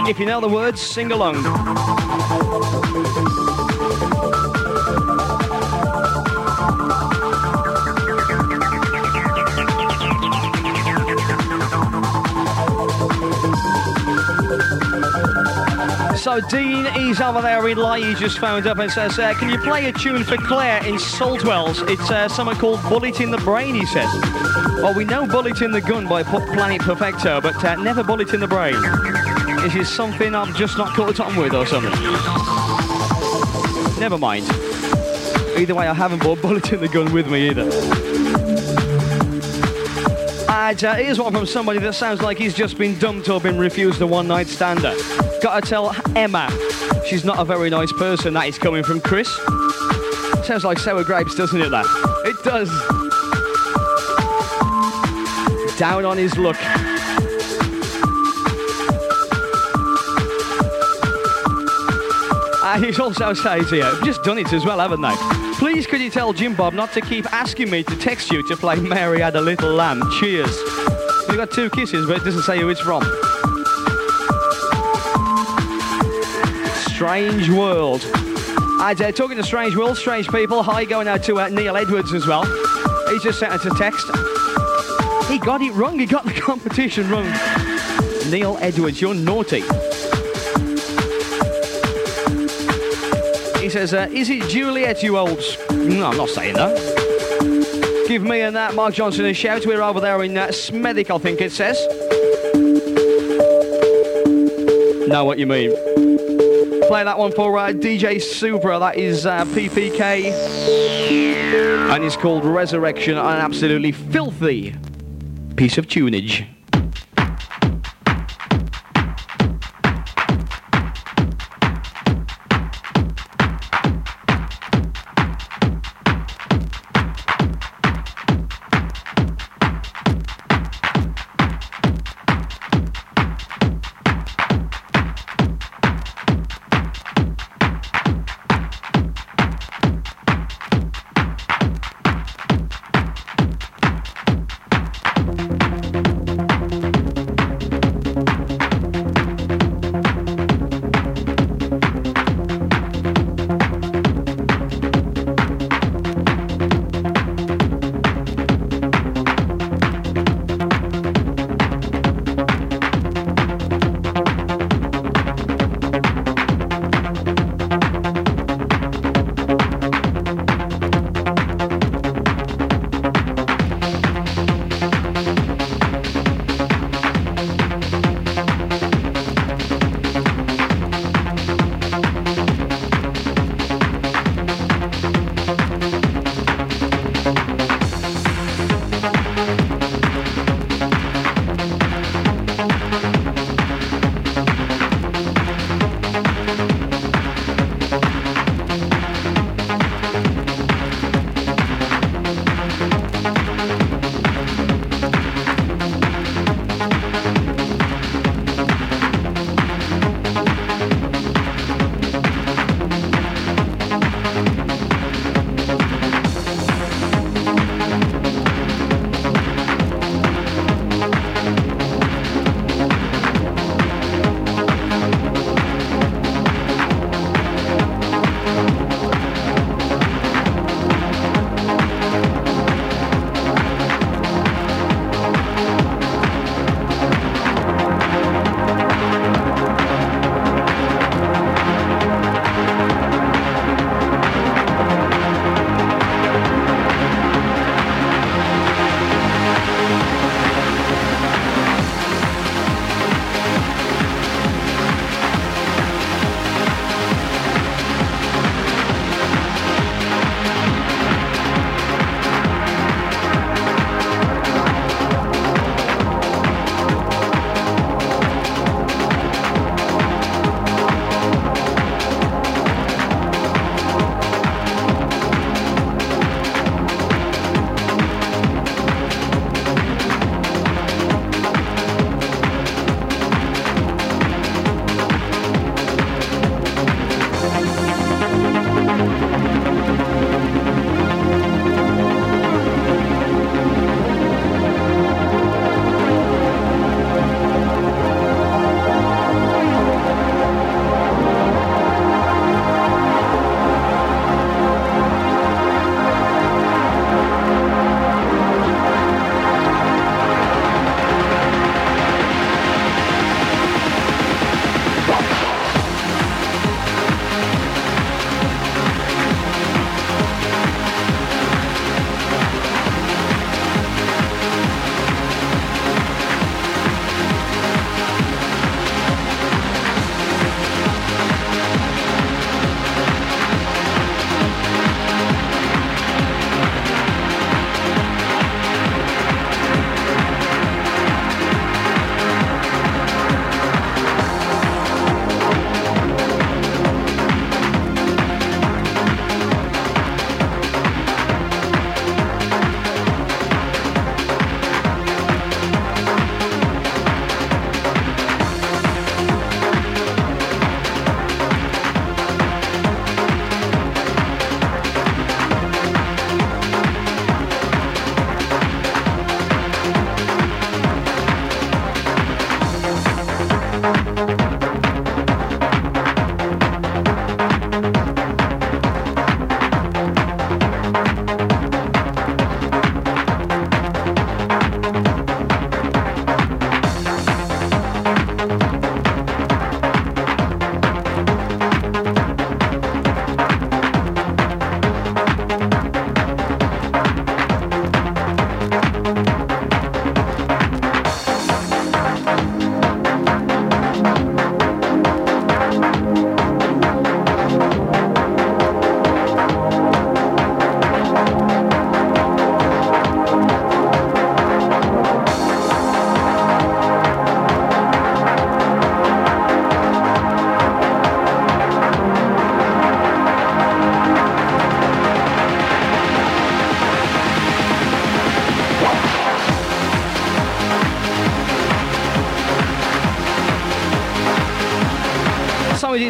If you know the words, sing along. So Dean, he's over there in Lie, he just phoned up and says, uh, can you play a tune for Claire in Saltwells? It's uh, something called Bullet in the Brain, he says. Well, we know Bullet in the Gun by P- Planet Perfecto, but uh, never Bullet in the Brain. Is this something I'm just not caught on with or something? Never mind. Either way, I haven't brought Bullet in the Gun with me either. And uh, here's one from somebody that sounds like he's just been dumped or been refused a one-night stander. Gotta tell Emma, she's not a very nice person. That is coming from Chris. Sounds like sour grapes, doesn't it, that? It does. Down on his luck. And he's also says here, just done it as well, haven't they? Please could you tell Jim Bob not to keep asking me to text you to play Mary Had a Little Lamb. Cheers. You've got two kisses, but it doesn't say who it's from. Strange World. And uh, talking to Strange World, strange people, hi, going out to uh, Neil Edwards as well. He just sent us a text. He got it wrong, he got the competition wrong. Neil Edwards, you're naughty. He says, uh, is it Juliet, you old... No, I'm not saying that. Give me and that Mark Johnson a shout. We're over there in uh, Smethwick, I think it says. Know what you mean. Play that one for uh, D J Supra. That is uh, P P K. And it's called Resurrection. An absolutely filthy piece of tunage.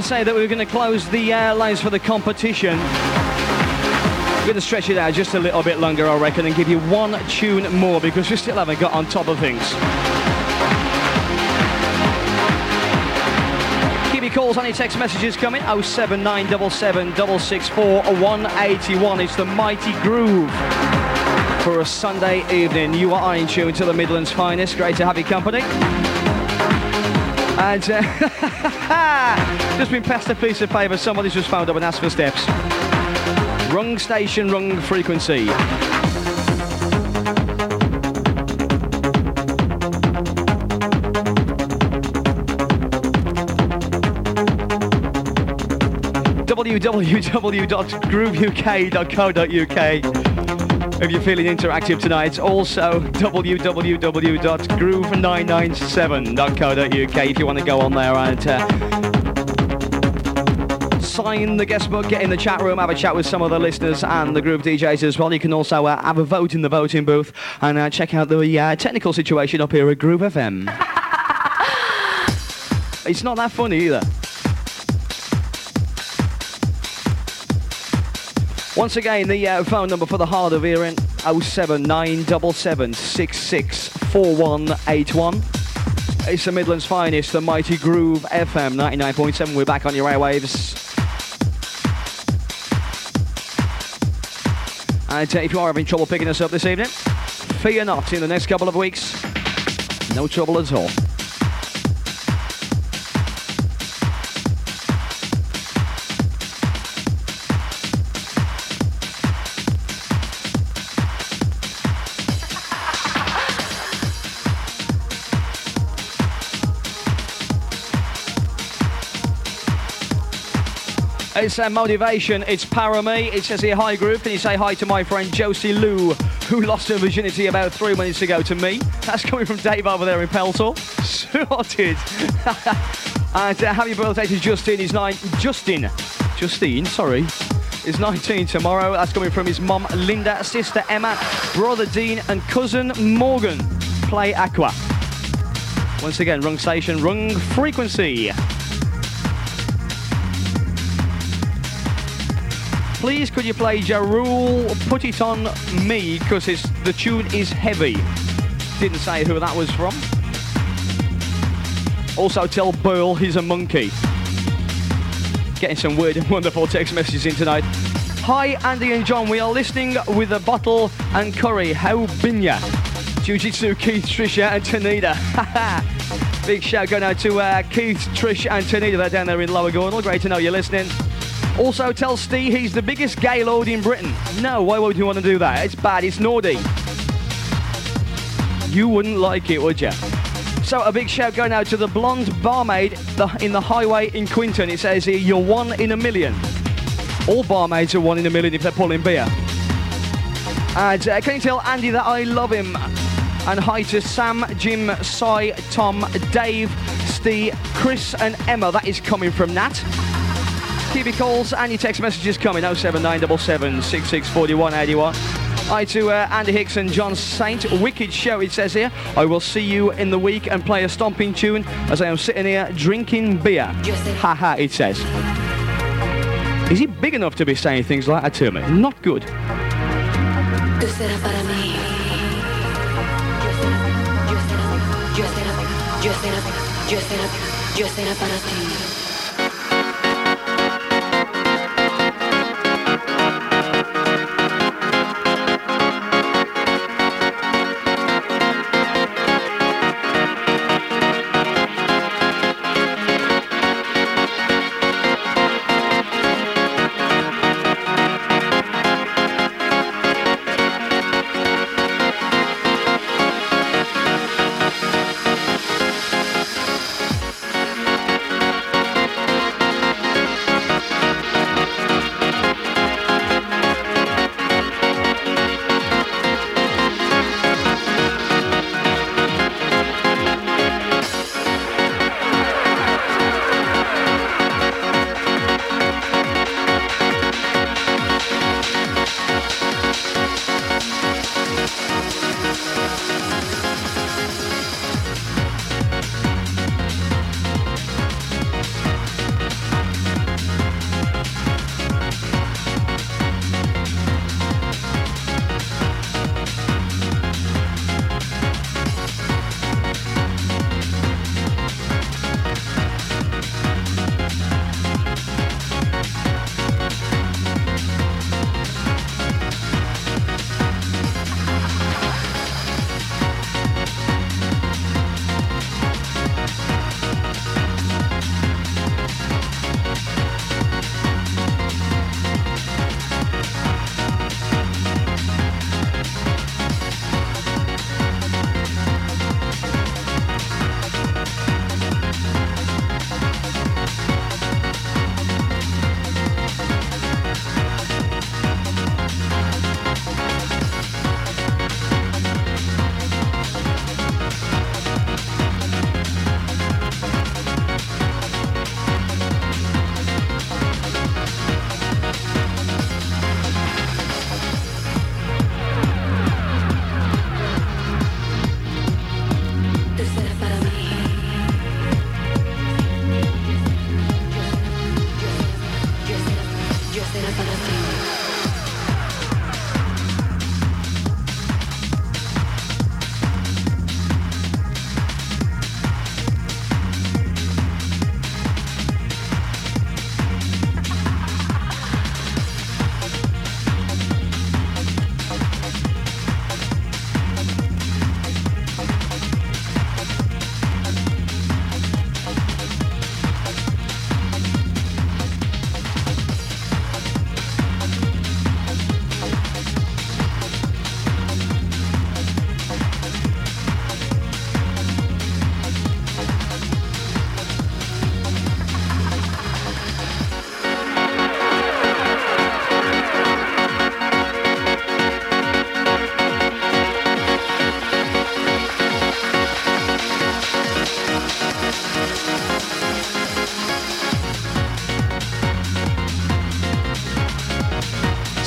say that we were going to close the uh, lines for the competition. We're going to stretch it out just a little bit longer, I reckon, and give you one tune more because we still haven't got on top of things. Keep your calls on your text messages coming. oh seven nine seven seven six six four one eight one. It's the Mighty Groove for a Sunday evening. You are in tune to the Midlands finest. Great to have your company. And uh, just been passed a piece of paper. Somebody's just phoned up and asked for steps. Wrong station, wrong frequency. w w w dot groove u k dot co dot u k if you're feeling interactive tonight. Also w w w dot groove nine nine seven dot co dot u k if you want to go on there and uh, sign the guest book, get in the chat room, have a chat with some of the listeners and the Groove D Js as well. You can also uh, have a vote in the voting booth and uh, check out the uh, technical situation up here at Groove F M. It's not that funny either. Once again, the uh, phone number for the hard of hearing, oh seven nine seven seven six six four one eight one. It's the Midlands finest, the Mighty Groove F M ninety-nine point seven. We're back on your airwaves. And uh, if you are having trouble picking us up this evening, fear not, in the next couple of weeks, no trouble at all. It's uh, motivation, it's Para Me. It says here, hi group, can you say hi to my friend Josie Lou, who lost her virginity about three minutes ago to me? That's coming from Dave over there in Peltor. Sorted. And uh, happy birthday to Justin, he's nine, Justin, Justine, sorry, is nineteen tomorrow. That's coming from his mum Linda, sister Emma, brother Dean and cousin Morgan. Play Aqua. Once again, wrong station, wrong frequency. Please, could you play Ja Rule, Put It On Me, because the tune is heavy. Didn't say who that was from. Also tell Burl he's a monkey. Getting some weird and wonderful text messages in tonight. Hi, Andy and John. We are listening with a bottle and curry. How bin ya? Jiu-Jitsu, Keith, Trisha and Tanita. Big shout going out to uh, Keith, Trish and Tanita. They're down there in Lower Gordon. Great to know you're listening. Also tell Steve he's the biggest gay lord in Britain. No, why would you want to do that? It's bad, it's naughty. You wouldn't like it, would you? So a big shout going out to the blonde barmaid in the highway in Quinton. It says here, you're one in a million. All barmaids are one in a million if they're pulling beer. And uh, can you tell Andy that I love him? And hi to Sam, Jim, Cy, Tom, Dave, Steve, Chris and Emma. That is coming from Nat. Keep your calls and your text messages coming. oh seven nine seven seven six six four one eight one. Hi to uh, Andy Hicks and John Saint. Wicked show, it says here. I will see you in the week and play a stomping tune as I am sitting here drinking beer. Haha, it says. Is he big enough to be saying things like that to me? Not good.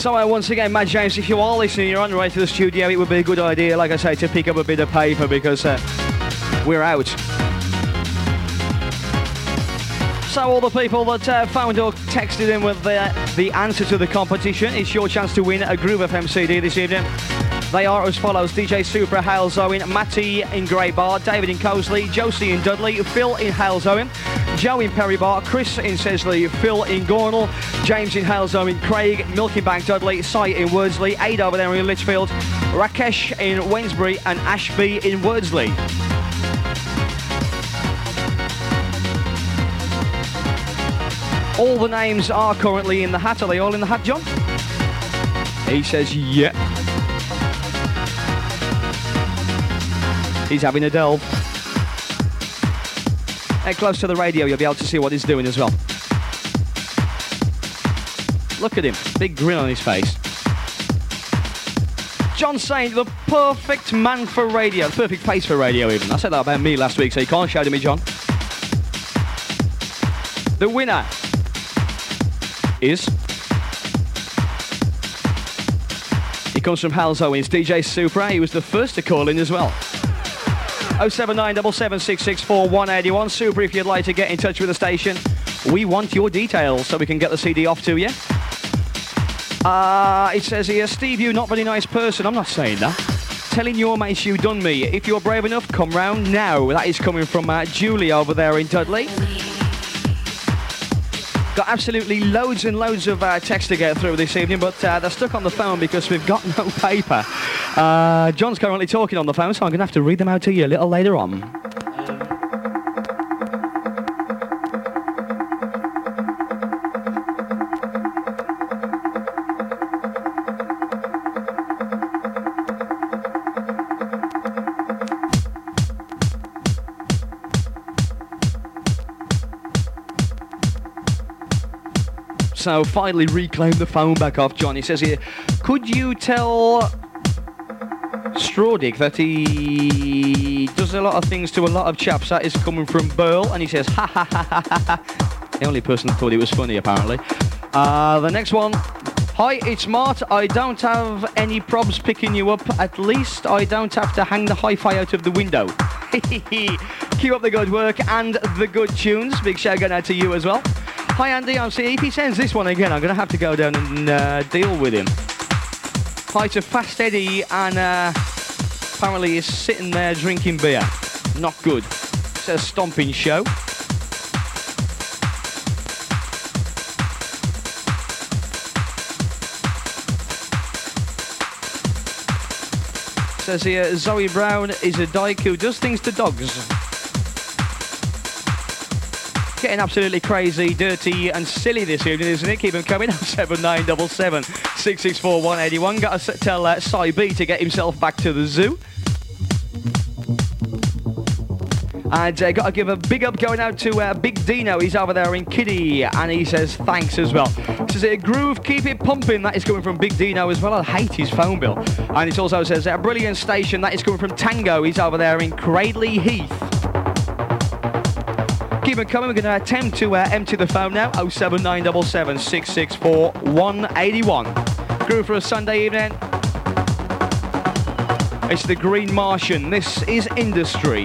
So uh, once again, Matt James, if you are listening, you're on the way to the studio, it would be a good idea, like I say, to pick up a bit of paper because uh, we're out. So all the people that uh, phoned or texted in with the, the answer to the competition, it's your chance to win a Groove F M C D this evening. They are as follows: D J Supra, Hales Owen, Matty in Grey Bar, David in Cosley, Josie in Dudley, Phil in Hales Owen, Joe in Perry Bar, Chris in Sesley, Phil in Gornal, James in Hales Owen, Craig, Milky Bank Dudley, Si in Wordsley, Aid over there in Litchfield, Rakesh in Wensbury, and Ashby in Wordsley. All the names are currently in the hat. Are they all in the hat, John? He says, yeah. He's having a delve. Get close to the radio, you'll be able to see what he's doing as well. Look at him, big grin on his face. John saying the perfect man for radio, the perfect face for radio even. I said that about me last week, so you can't shout at me, John. The winner is... He comes from Hales Owen, it's D J Supra. He was the first to call in as well. oh seven nine seven seven six six four one eight one. Super, if you'd like to get in touch with the station, we want your details so we can get the C D off to you. Uh, it says here, Steve, you not very nice person. I'm not saying that. Telling your mates you done me. If you're brave enough, come round now. That is coming from uh, Julie over there in Dudley. Got absolutely loads and loads of uh, text to get through this evening, but uh, they're stuck on the phone because we've got no paper. Uh, John's currently talking on the phone, so I'm going to have to read them out to you a little later on. So finally reclaim the phone back off John. He says here, could you tell Strawdick that he does a lot of things to a lot of chaps? That is coming from Burl. And he says, ha ha ha ha ha ha. The only person that thought it was funny, apparently. Uh, the next one. Hi, it's Mart. I don't have any probs picking you up. At least I don't have to hang the hi-fi out of the window. Keep up the good work and the good tunes. Big shout going out to you as well. Hi Andy, I'm seeing if he sends this one again, I'm going to have to go down and uh, deal with him. Hi to Fast Eddie, and uh, apparently he's sitting there drinking beer. Not good. It's a stomping show. Says here, Zoe Brown is a dyke who does things to dogs. Getting absolutely crazy, dirty and silly this evening, isn't it? Keep them coming. oh seven nine seven seven six six four one eight one. Got to tell uh, Cy B to get himself back to the zoo. And uh, got to give a big up going out to uh, Big Dino. He's over there in Kiddie, and he says thanks as well. Says a groove, keep it pumping. That is coming from Big Dino as well. I hate his phone bill. And it also says a brilliant station. That is coming from Tango. He's over there in Cradley Heath. Keep it coming. We're going to attempt to uh, empty the phone now. oh seven nine seven seven six six four one eight one. Groove for a Sunday evening. It's the Green Martian. This is Industry.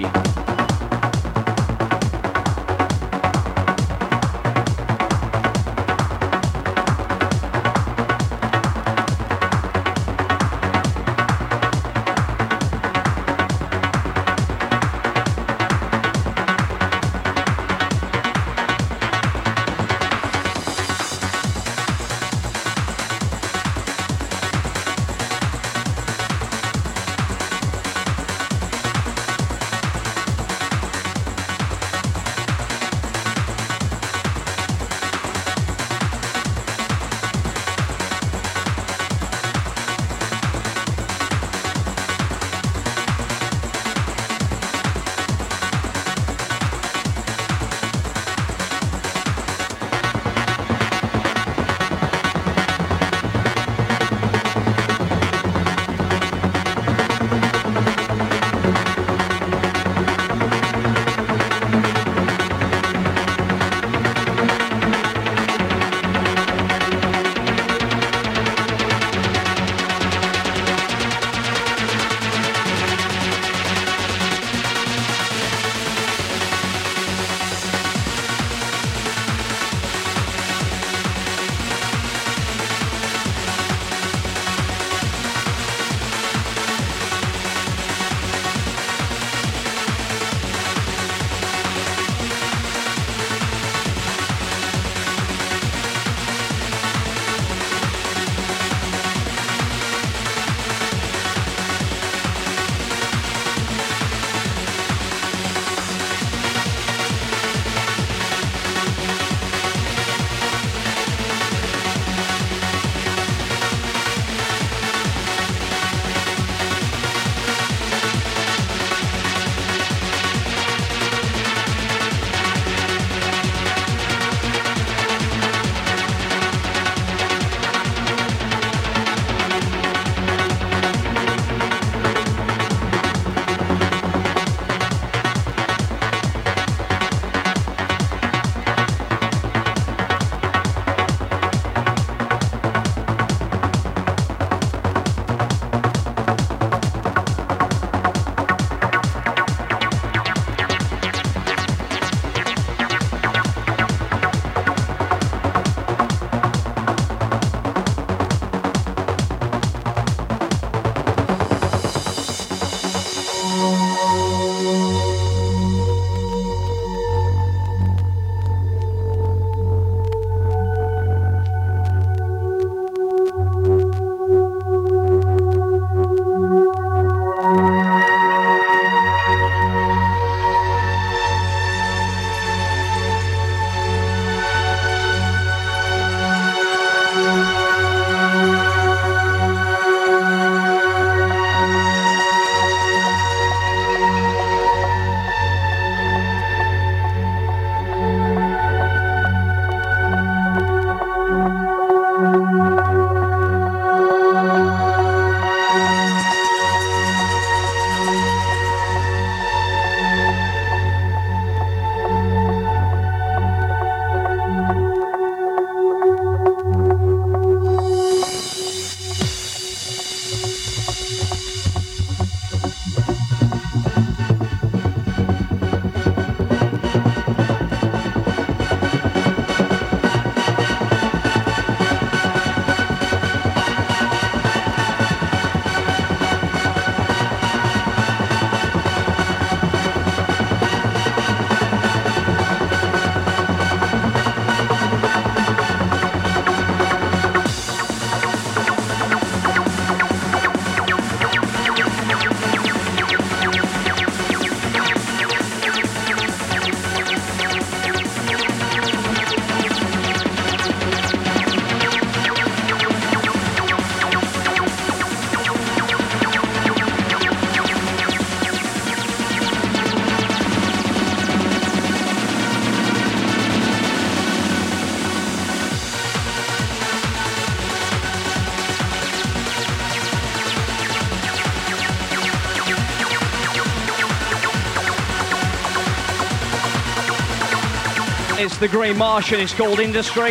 It's the Green Martian. It's called Industry.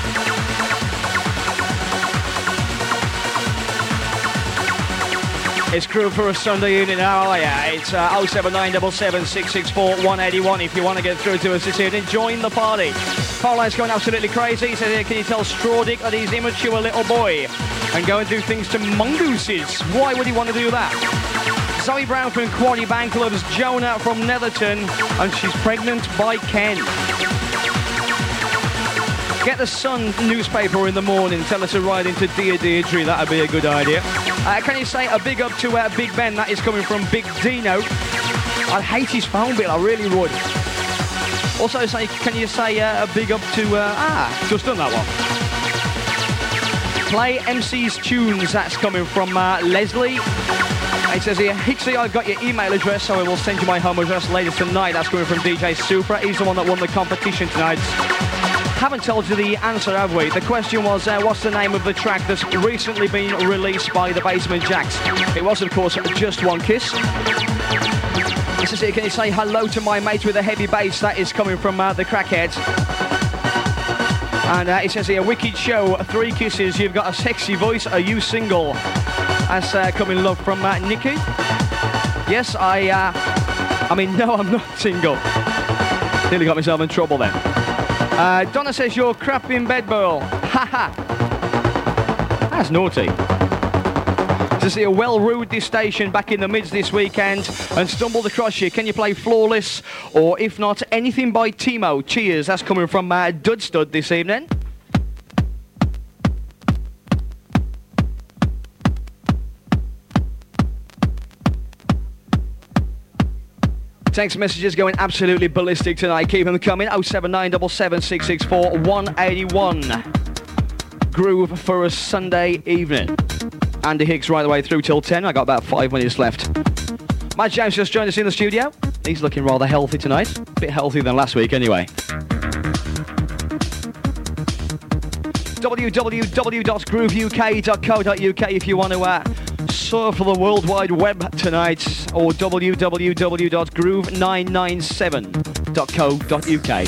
It's Groove for a Sunday evening. Oh yeah, it's uh, oh seven nine seven seven, six six four, one eight one if you want to get through to us this evening. Join the party. Pauline's going absolutely crazy. He says, here, can you tell Straw Dick that he's immature little boy and go and do things to mongooses? Why would he want to do that? Zoe Brown from Quaddy Bank loves Jonah from Netherton, and she's pregnant by Ken. Get the Sun newspaper in the morning. Tell her to ride into Dear Deirdre. That'd be a good idea. Uh, can you say a big up to uh, Big Ben? That is coming from Big Dino. I hate his phone bill. I really would. Also, say, can you say uh, a big up to... Uh, ah, just done that one. Play M C's tunes. That's coming from uh, Leslie. It says here, Hixie, I've got your email address, so I will send you my home address later tonight. That's coming from D J Supra. He's the one that won the competition tonight. Haven't told you the answer, have we? The question was, uh, what's the name of the track that's recently been released by the Basement Jacks? It was, of course, Just One Kiss. This is it. Can you say hello to my mate with a heavy bass? That is coming from uh, the Crackheads. And uh, it says here, Wicked Show, Three Kisses, You've Got a Sexy Voice, Are You Single? That's uh, coming love from uh, Nikki. Yes, I, uh, I mean, no, I'm not single. Nearly got myself in trouble then. Uh, Donna says, you're crap in bed, girl. Ha ha. That's naughty. To see a well-rude this station back in the mids this weekend and stumbled across you. Can you play Flawless? Or if not, anything by Timo? Cheers. That's coming from uh, Dudstud this evening. Text messages going absolutely ballistic tonight. Keep them coming. oh seven nine seven seven, six six four, one eight one. Groove for a Sunday evening. Andy Hicks right the way through till ten. I got about five minutes left. Matt James just joined us in the studio. He's looking rather healthy tonight. A bit healthier than last week anyway. w w w dot groove u k dot co dot u k if you want to uh, surf the World Wide Web tonight, or w w w dot groove nine nine seven dot co dot u k.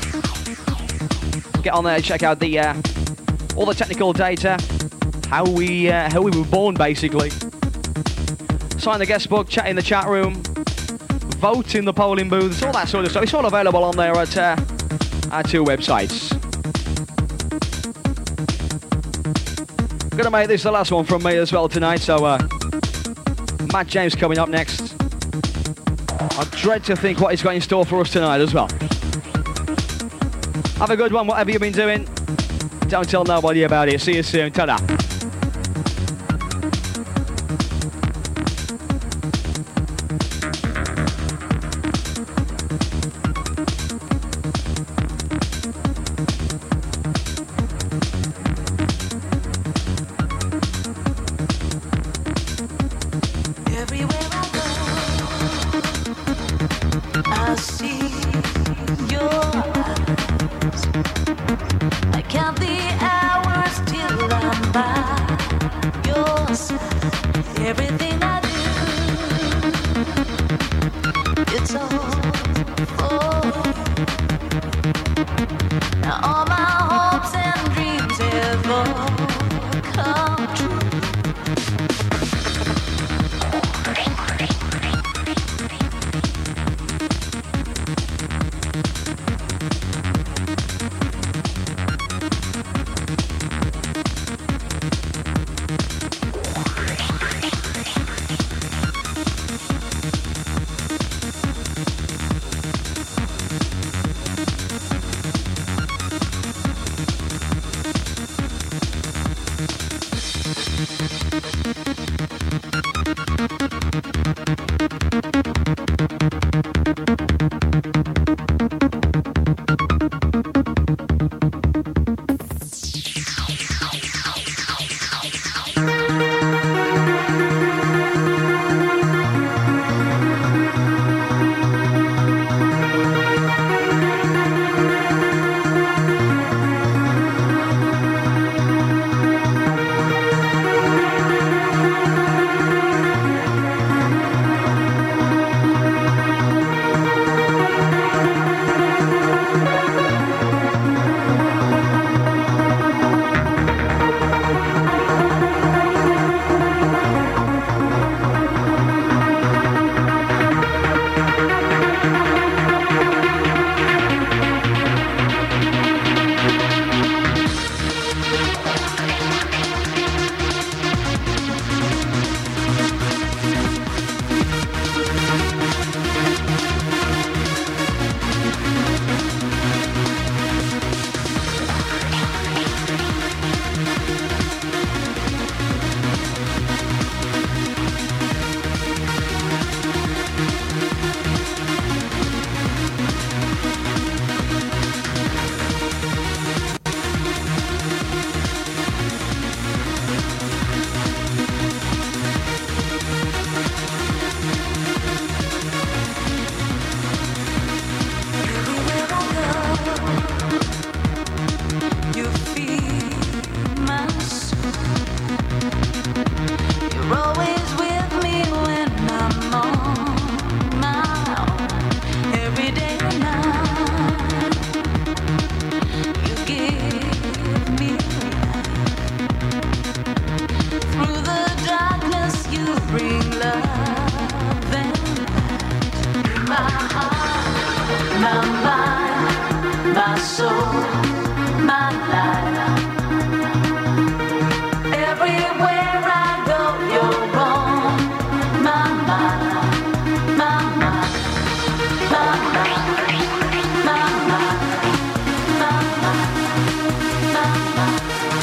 Get on there, check out the uh, all the technical data, how we uh, how we were born basically. Sign the guest book, chat in the chat room, vote in the polling booths, all that sort of stuff. It's all available on there at uh, our two websites. Gonna make this the last one from me as well tonight, so uh, Matt James coming up next. I dread to think what he's got in store for us tonight as well. Have a good one, whatever you've been doing. Don't tell nobody about it. See you soon. Ta-da. love and my heart, my mind, my soul, my life. Everywhere I go, you're on my mind, my mind, my mind, my mind, my mind, my mind.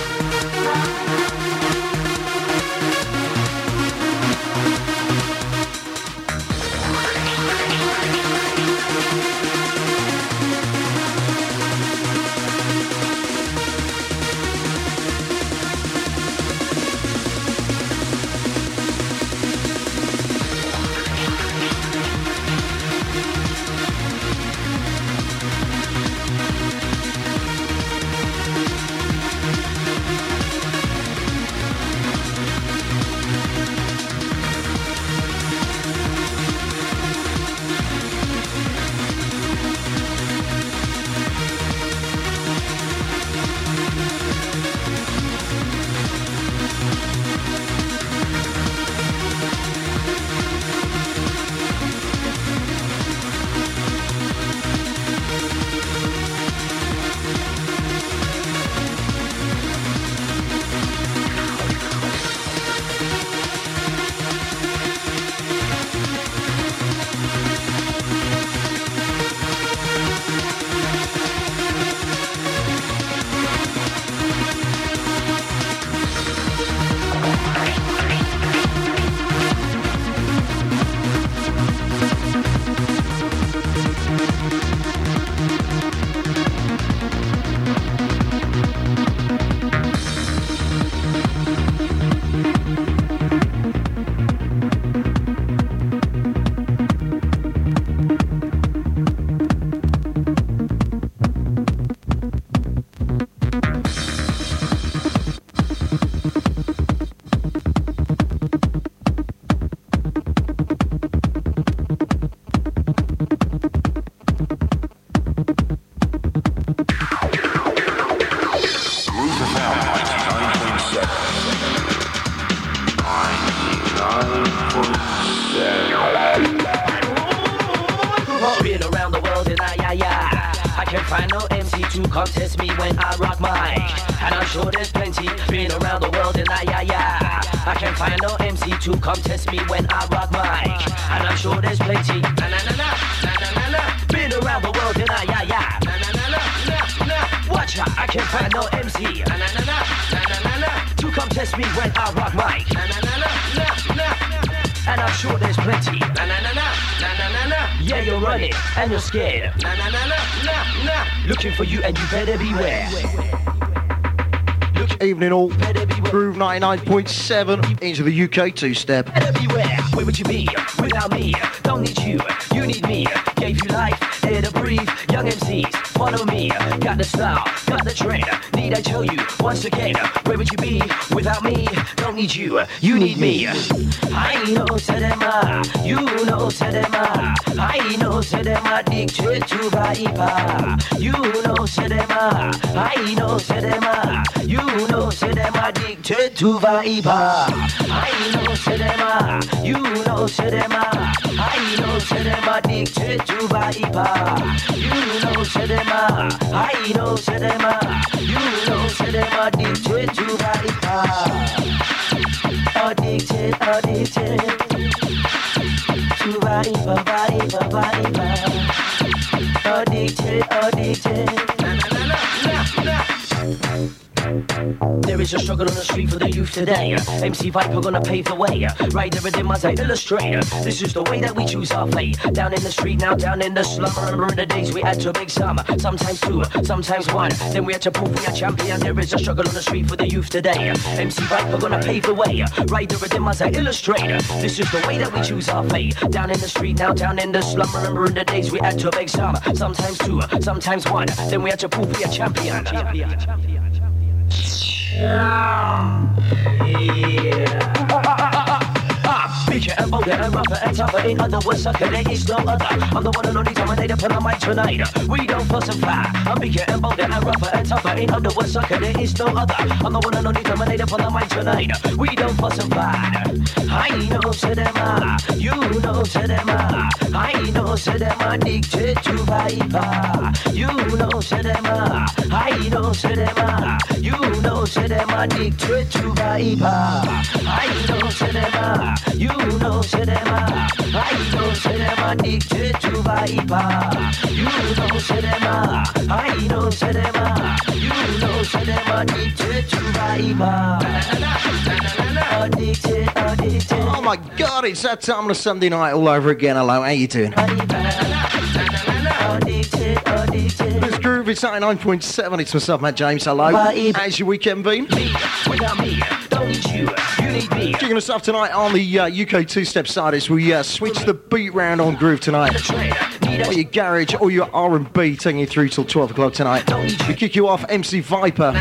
Been around the world and I, I, I, I can't find no M C to contest me when I rock mic. And I'm sure there's plenty. Been around the world and I, I, I, I can't find no M C to contest me when I rock mic. And I'm sure there's plenty. Na na na na na na na na. Been around the world and I, I, I, na na na na na na. Watch out, I can't find no M C. Na na na na na na na na. To contest me when I rock mic. Na na na na na na. And I'm sure there's plenty. Na na na na na na na na. Yeah, you're running and you're scared. Na na na na na na. Looking for you and you better beware. Evening all, Groove ninety-nine point seven into the U K two-step. Better beware, where would you be without me? Don't need you, you need me. Gave you life, air to breathe. Young M Cs, follow me. Got the style, got the trend. Need I tell you once again, where would you be without me? Don't need you, you need me. I know to them, uh, you know to them, uh, I know to them, addicted to vibe. You know to them, uh, I know to them, uh, you know to them, addicted to vibe. I know to them, uh, you know to them, uh, I know to them, addicted to vibe. You know to them, uh, I know to them, uh, you know to them, addicted to vibe. Addicted, addicted to vibe, vibe, vibe. Addicted, addicted. Na, na, na, na, na. There is a struggle on the street for the youth today. M C Viper gonna pave the way. Right there within as I illustrate. This is the way that we choose our fate. Down in the street now, down in the slum. Remember in the days we had to make some. Sometimes two, sometimes one. Then we had to prove we are champion. There is a struggle on the street for the youth today. M C Viper gonna pave the way. Right there within as I illustrate. This is the way that we choose our fate. Down in the street now, down in the slum. Remember in the days we had to make some. Sometimes two, sometimes one. Then we had to prove we are champion. champion. champion. Yeah. bigger and bolder and rougher and tougher. In other words, sucker, there is no other. I'm the one and only dominator on the mic tonight. We don't fuss and fly. I'm bigger and bolder and rougher and tougher. In other words, sucker, there is no other. I'm the one and only dominator on the mic tonight. We don't fuss and fly. I know to them, ah. You know to them, ah. I know to them, addicted to viper. You know to them, ah. I know to them, ah. You know to them, addicted to viper. I know to them, ah. You know to them, ah. I know to them, addicted to viper. You know to them, ah. I know to them, ah. You know to them, addicted to viper. Addicted, addicted. Oh my God, it's that time on a Sunday night all over again. Hello, how you doing? This groove is ninety-nine point seven. It's myself, Matt James. Hello. How's your weekend been? Kicking us off tonight on the uh, U K two-step side as we uh, switch the beat round on groove tonight. All your garage, all your R and B, taking you through till twelve o'clock tonight. We kick you off, M C Viper.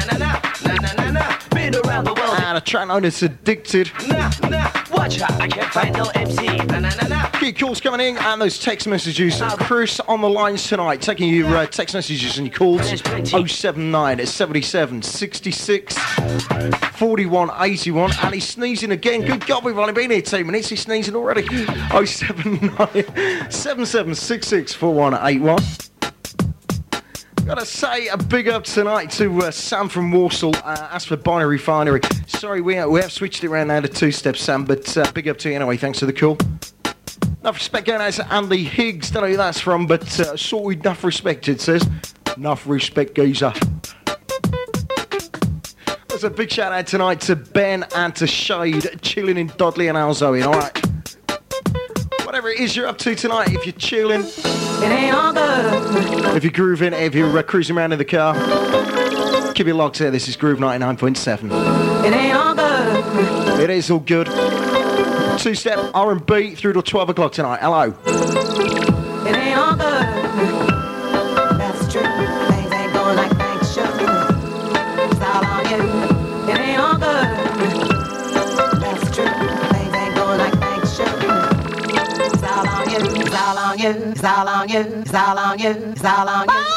And a track known as Addicted. Watch out, I can't find no M C. Keep calls coming in and those text messages. Chris on the lines tonight, taking your uh, text messages and your calls. oh seven nine seventy-seven sixty-six forty-one eighty-one. And he's sneezing again. Good God, we've only been here two minutes. He's sneezing already. oh seven nine seven seven six six four one eight one. Gotta say a big up tonight to uh, Sam from Warsaw. Uh, as for Binary Refinery, sorry we, we have switched it around now to two-step, Sam, but uh, big up to you anyway. Thanks for the call. Enough respect going out to Andy Higgs. Don't know who that's from, but uh, sorted enough respect, it says. Enough respect, geezer. There's a big shout out tonight to Ben and to Shade, chilling in Dudley and Alzoe. All right. Whatever it is you're up to tonight, if you're chilling, It ain't all good. if you're grooving, if you're uh, cruising around in the car, keep it locked here. This is Groove ninety-nine point seven. It ain't all good. It is all good. Two-step R and B through to twelve o'clock tonight. Hello. It ain't all good. That's true. Things ain't going like things should. It's all on you. It ain't all good. That's true. Things ain't going like things should. It's all on you. It's all on you. It's all on you. It's all on you. It's all on you.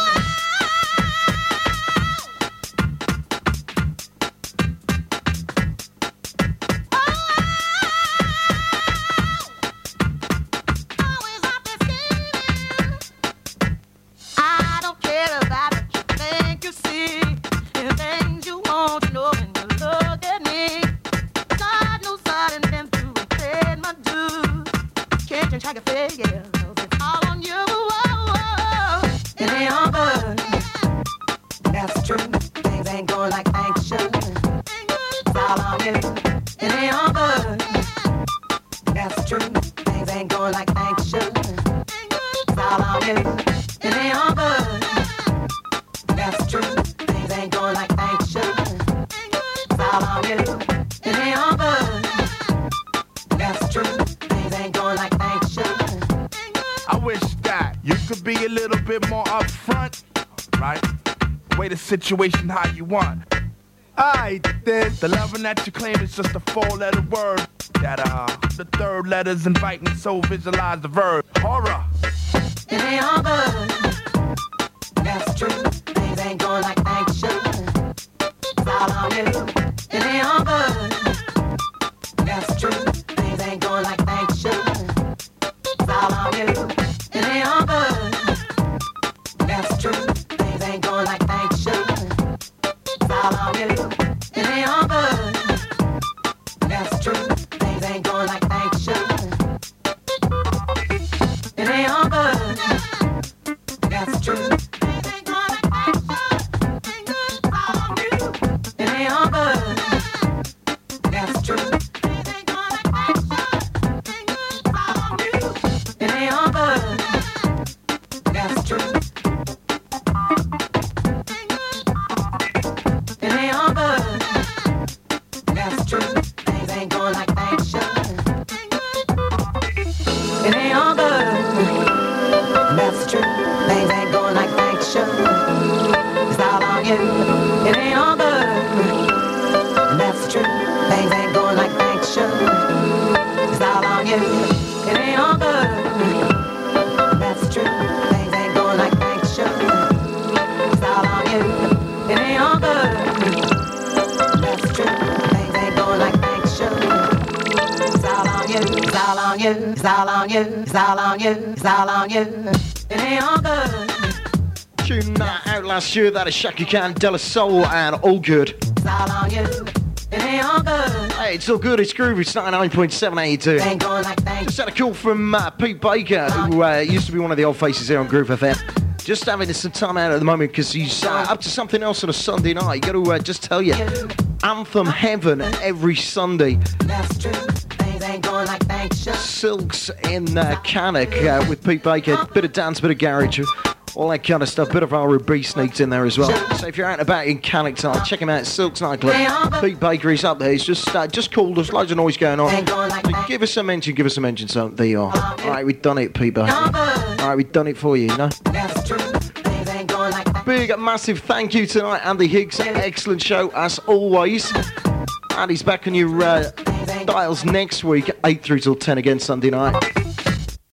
Situation how you want. Alright then, the loving that you claim is just a four-letter word. That uh, the third letter's inviting, so visualize the verb. Horror. It ain't all good. That's true. Things ain't going like things should. It's all on you. It ain't all good. That's true. Things ain't going like things should. It's all on you. It ain't all good. That's true. Things ain't going like things should. It's all on you. It ain't all good. That's true. Things ain't going like things should. It ain't all good. That's true. Things ain't going like things should. It ain't all good. all on you, it's all on you, it's all on you, it's all on you. It ain't all good. Tune that out last year, that is Shaka Khan, De La Soul, and All Good. It's all on you. It ain't all good. Hey, it's all good, it's groovy, it's ninety-nine point seven eighty-two. Ain't going like things. Just had a call from uh, Pete Baker, who uh, used to be one of the old faces here on Groove F M. Just having some time out at the moment because he's uh, up to something else on a Sunday night. You got to uh, just tell you, Anthem Heaven every Sunday. That's true. Things ain't going like things should. Silks in uh, Cannock uh, with Pete Baker. Bit of dance, bit of garage, all that kind of stuff. Bit of R and B sneaked in there as well. So if you're out and about in Cannock tonight, check him out. Silks nightclub. Pete Baker is up there. He's just uh, just called. There's loads of noise going on. So give us a mention. Give us a mention. So there you are. All right, we've done it, Pete Baker. All right, we've done it for you. You know. That's true. Things ain't going like that. Big, massive thank you tonight, Andy Higgs. Excellent show as always. Andy's back on your uh, dials next week, eight through till ten again Sunday night.